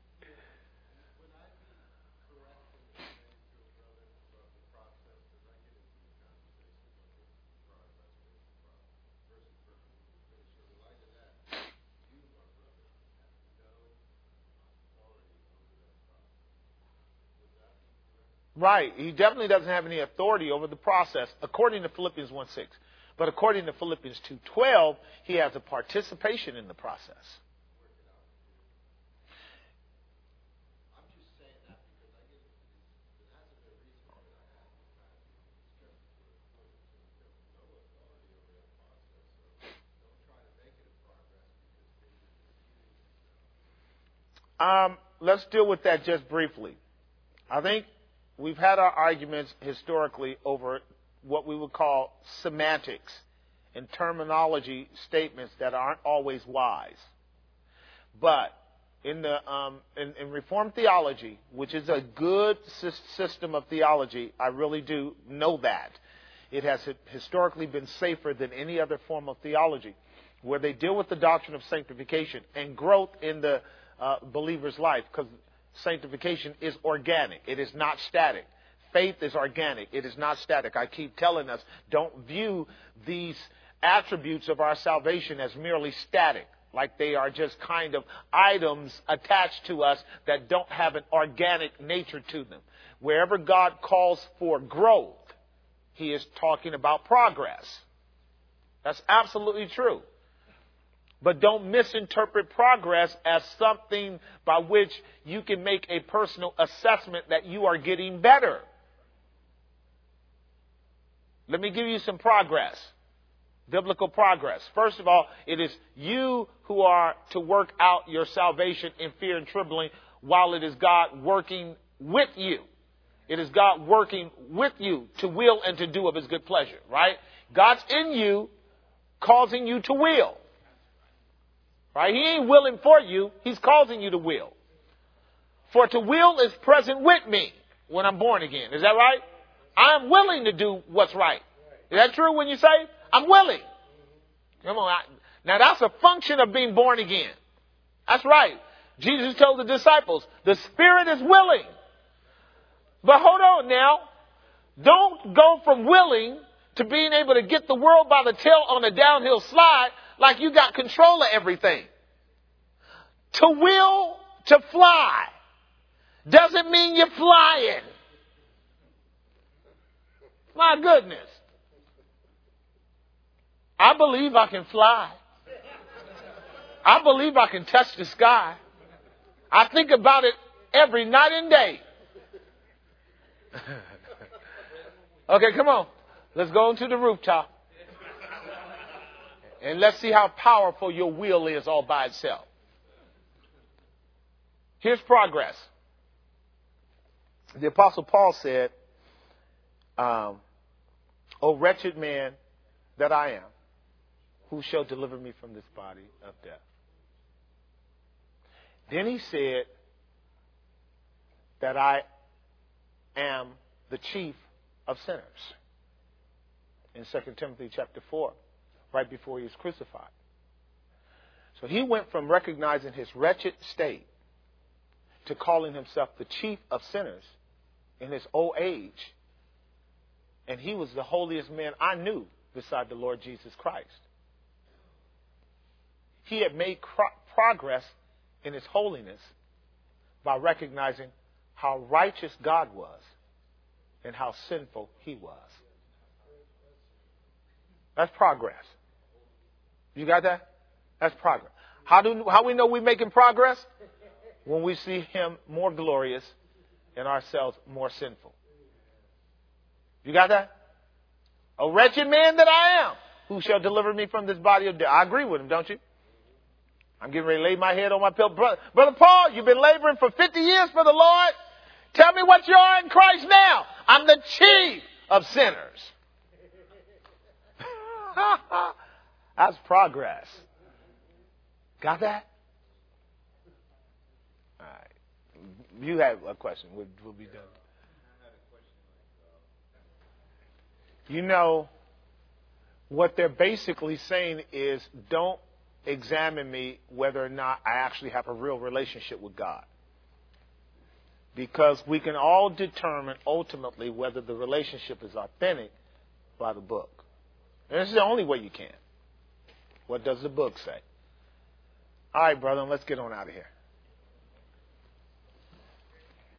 A: Right. He definitely doesn't have any authority over the process, according to Philippians 1:6. But according to Philippians 2:12, he has a participation in the process. Let's deal with that just briefly. I think we've had our arguments historically over what we would call semantics and terminology statements that aren't always wise. But in the in Reformed theology, which is a good system of theology, I really do know that. It has historically been safer than any other form of theology, where they deal with the doctrine of sanctification and growth in the believer's life, because sanctification is organic. It is not static. Faith is organic. It is not static. I keep telling us, don't view these attributes of our salvation as merely static, like they are just kind of items attached to us that don't have an organic nature to them. Wherever God calls for growth, he is talking about progress. That's absolutely true. But don't misinterpret progress as something by which you can make a personal assessment that you are getting better. Let me give you some progress, biblical progress. First of all, it is you who are to work out your salvation in fear and trembling, while it is God working with you. It is God working with you to will and to do of his good pleasure, right? God's in you, causing you to will. Right? He ain't willing for you. He's causing you to will. For to will is present with me when I'm born again. Is that right? I'm willing to do what's right. Is that true when you say, I'm willing? Come on. Now that's a function of being born again. That's right. Jesus told the disciples, the spirit is willing. But hold on now. Don't go from willing to being able to get the world by the tail on a downhill slide like you got control of everything. To will to fly doesn't mean you're flying. My goodness. I believe I can fly. I believe I can touch the sky. I think about it every night and day. Okay, come on. Let's go into the rooftop. And let's see how powerful your will is all by itself. Here's progress. The Apostle Paul said, O wretched man that I am, who shall deliver me from this body of death? Then he said that I am the chief of sinners. In 2 Timothy chapter 4, right before he was crucified. So he went from recognizing his wretched state to calling himself the chief of sinners in his old age. And he was the holiest man I knew beside the Lord Jesus Christ. He had made progress in his holiness by recognizing how righteous God was and how sinful he was. That's progress. You got that? That's progress. How we know we're making progress? When we see him more glorious and ourselves more sinful. You got that? A wretched man that I am, who shall deliver me from this body of death? I agree with him, don't you? I'm getting ready to lay my head on my pillow. Brother Paul, you've been laboring for 50 years for the Lord. Tell me what you are in Christ now. I'm the chief of sinners. That's progress. Got that? All right. You have a question. We'll be done. You know, what they're basically saying is, don't examine me whether or not I actually have a real relationship with God. Because we can all determine ultimately whether the relationship is authentic by the book. And this is the only way you can. What does the book say? All right, brother, let's get on out of here.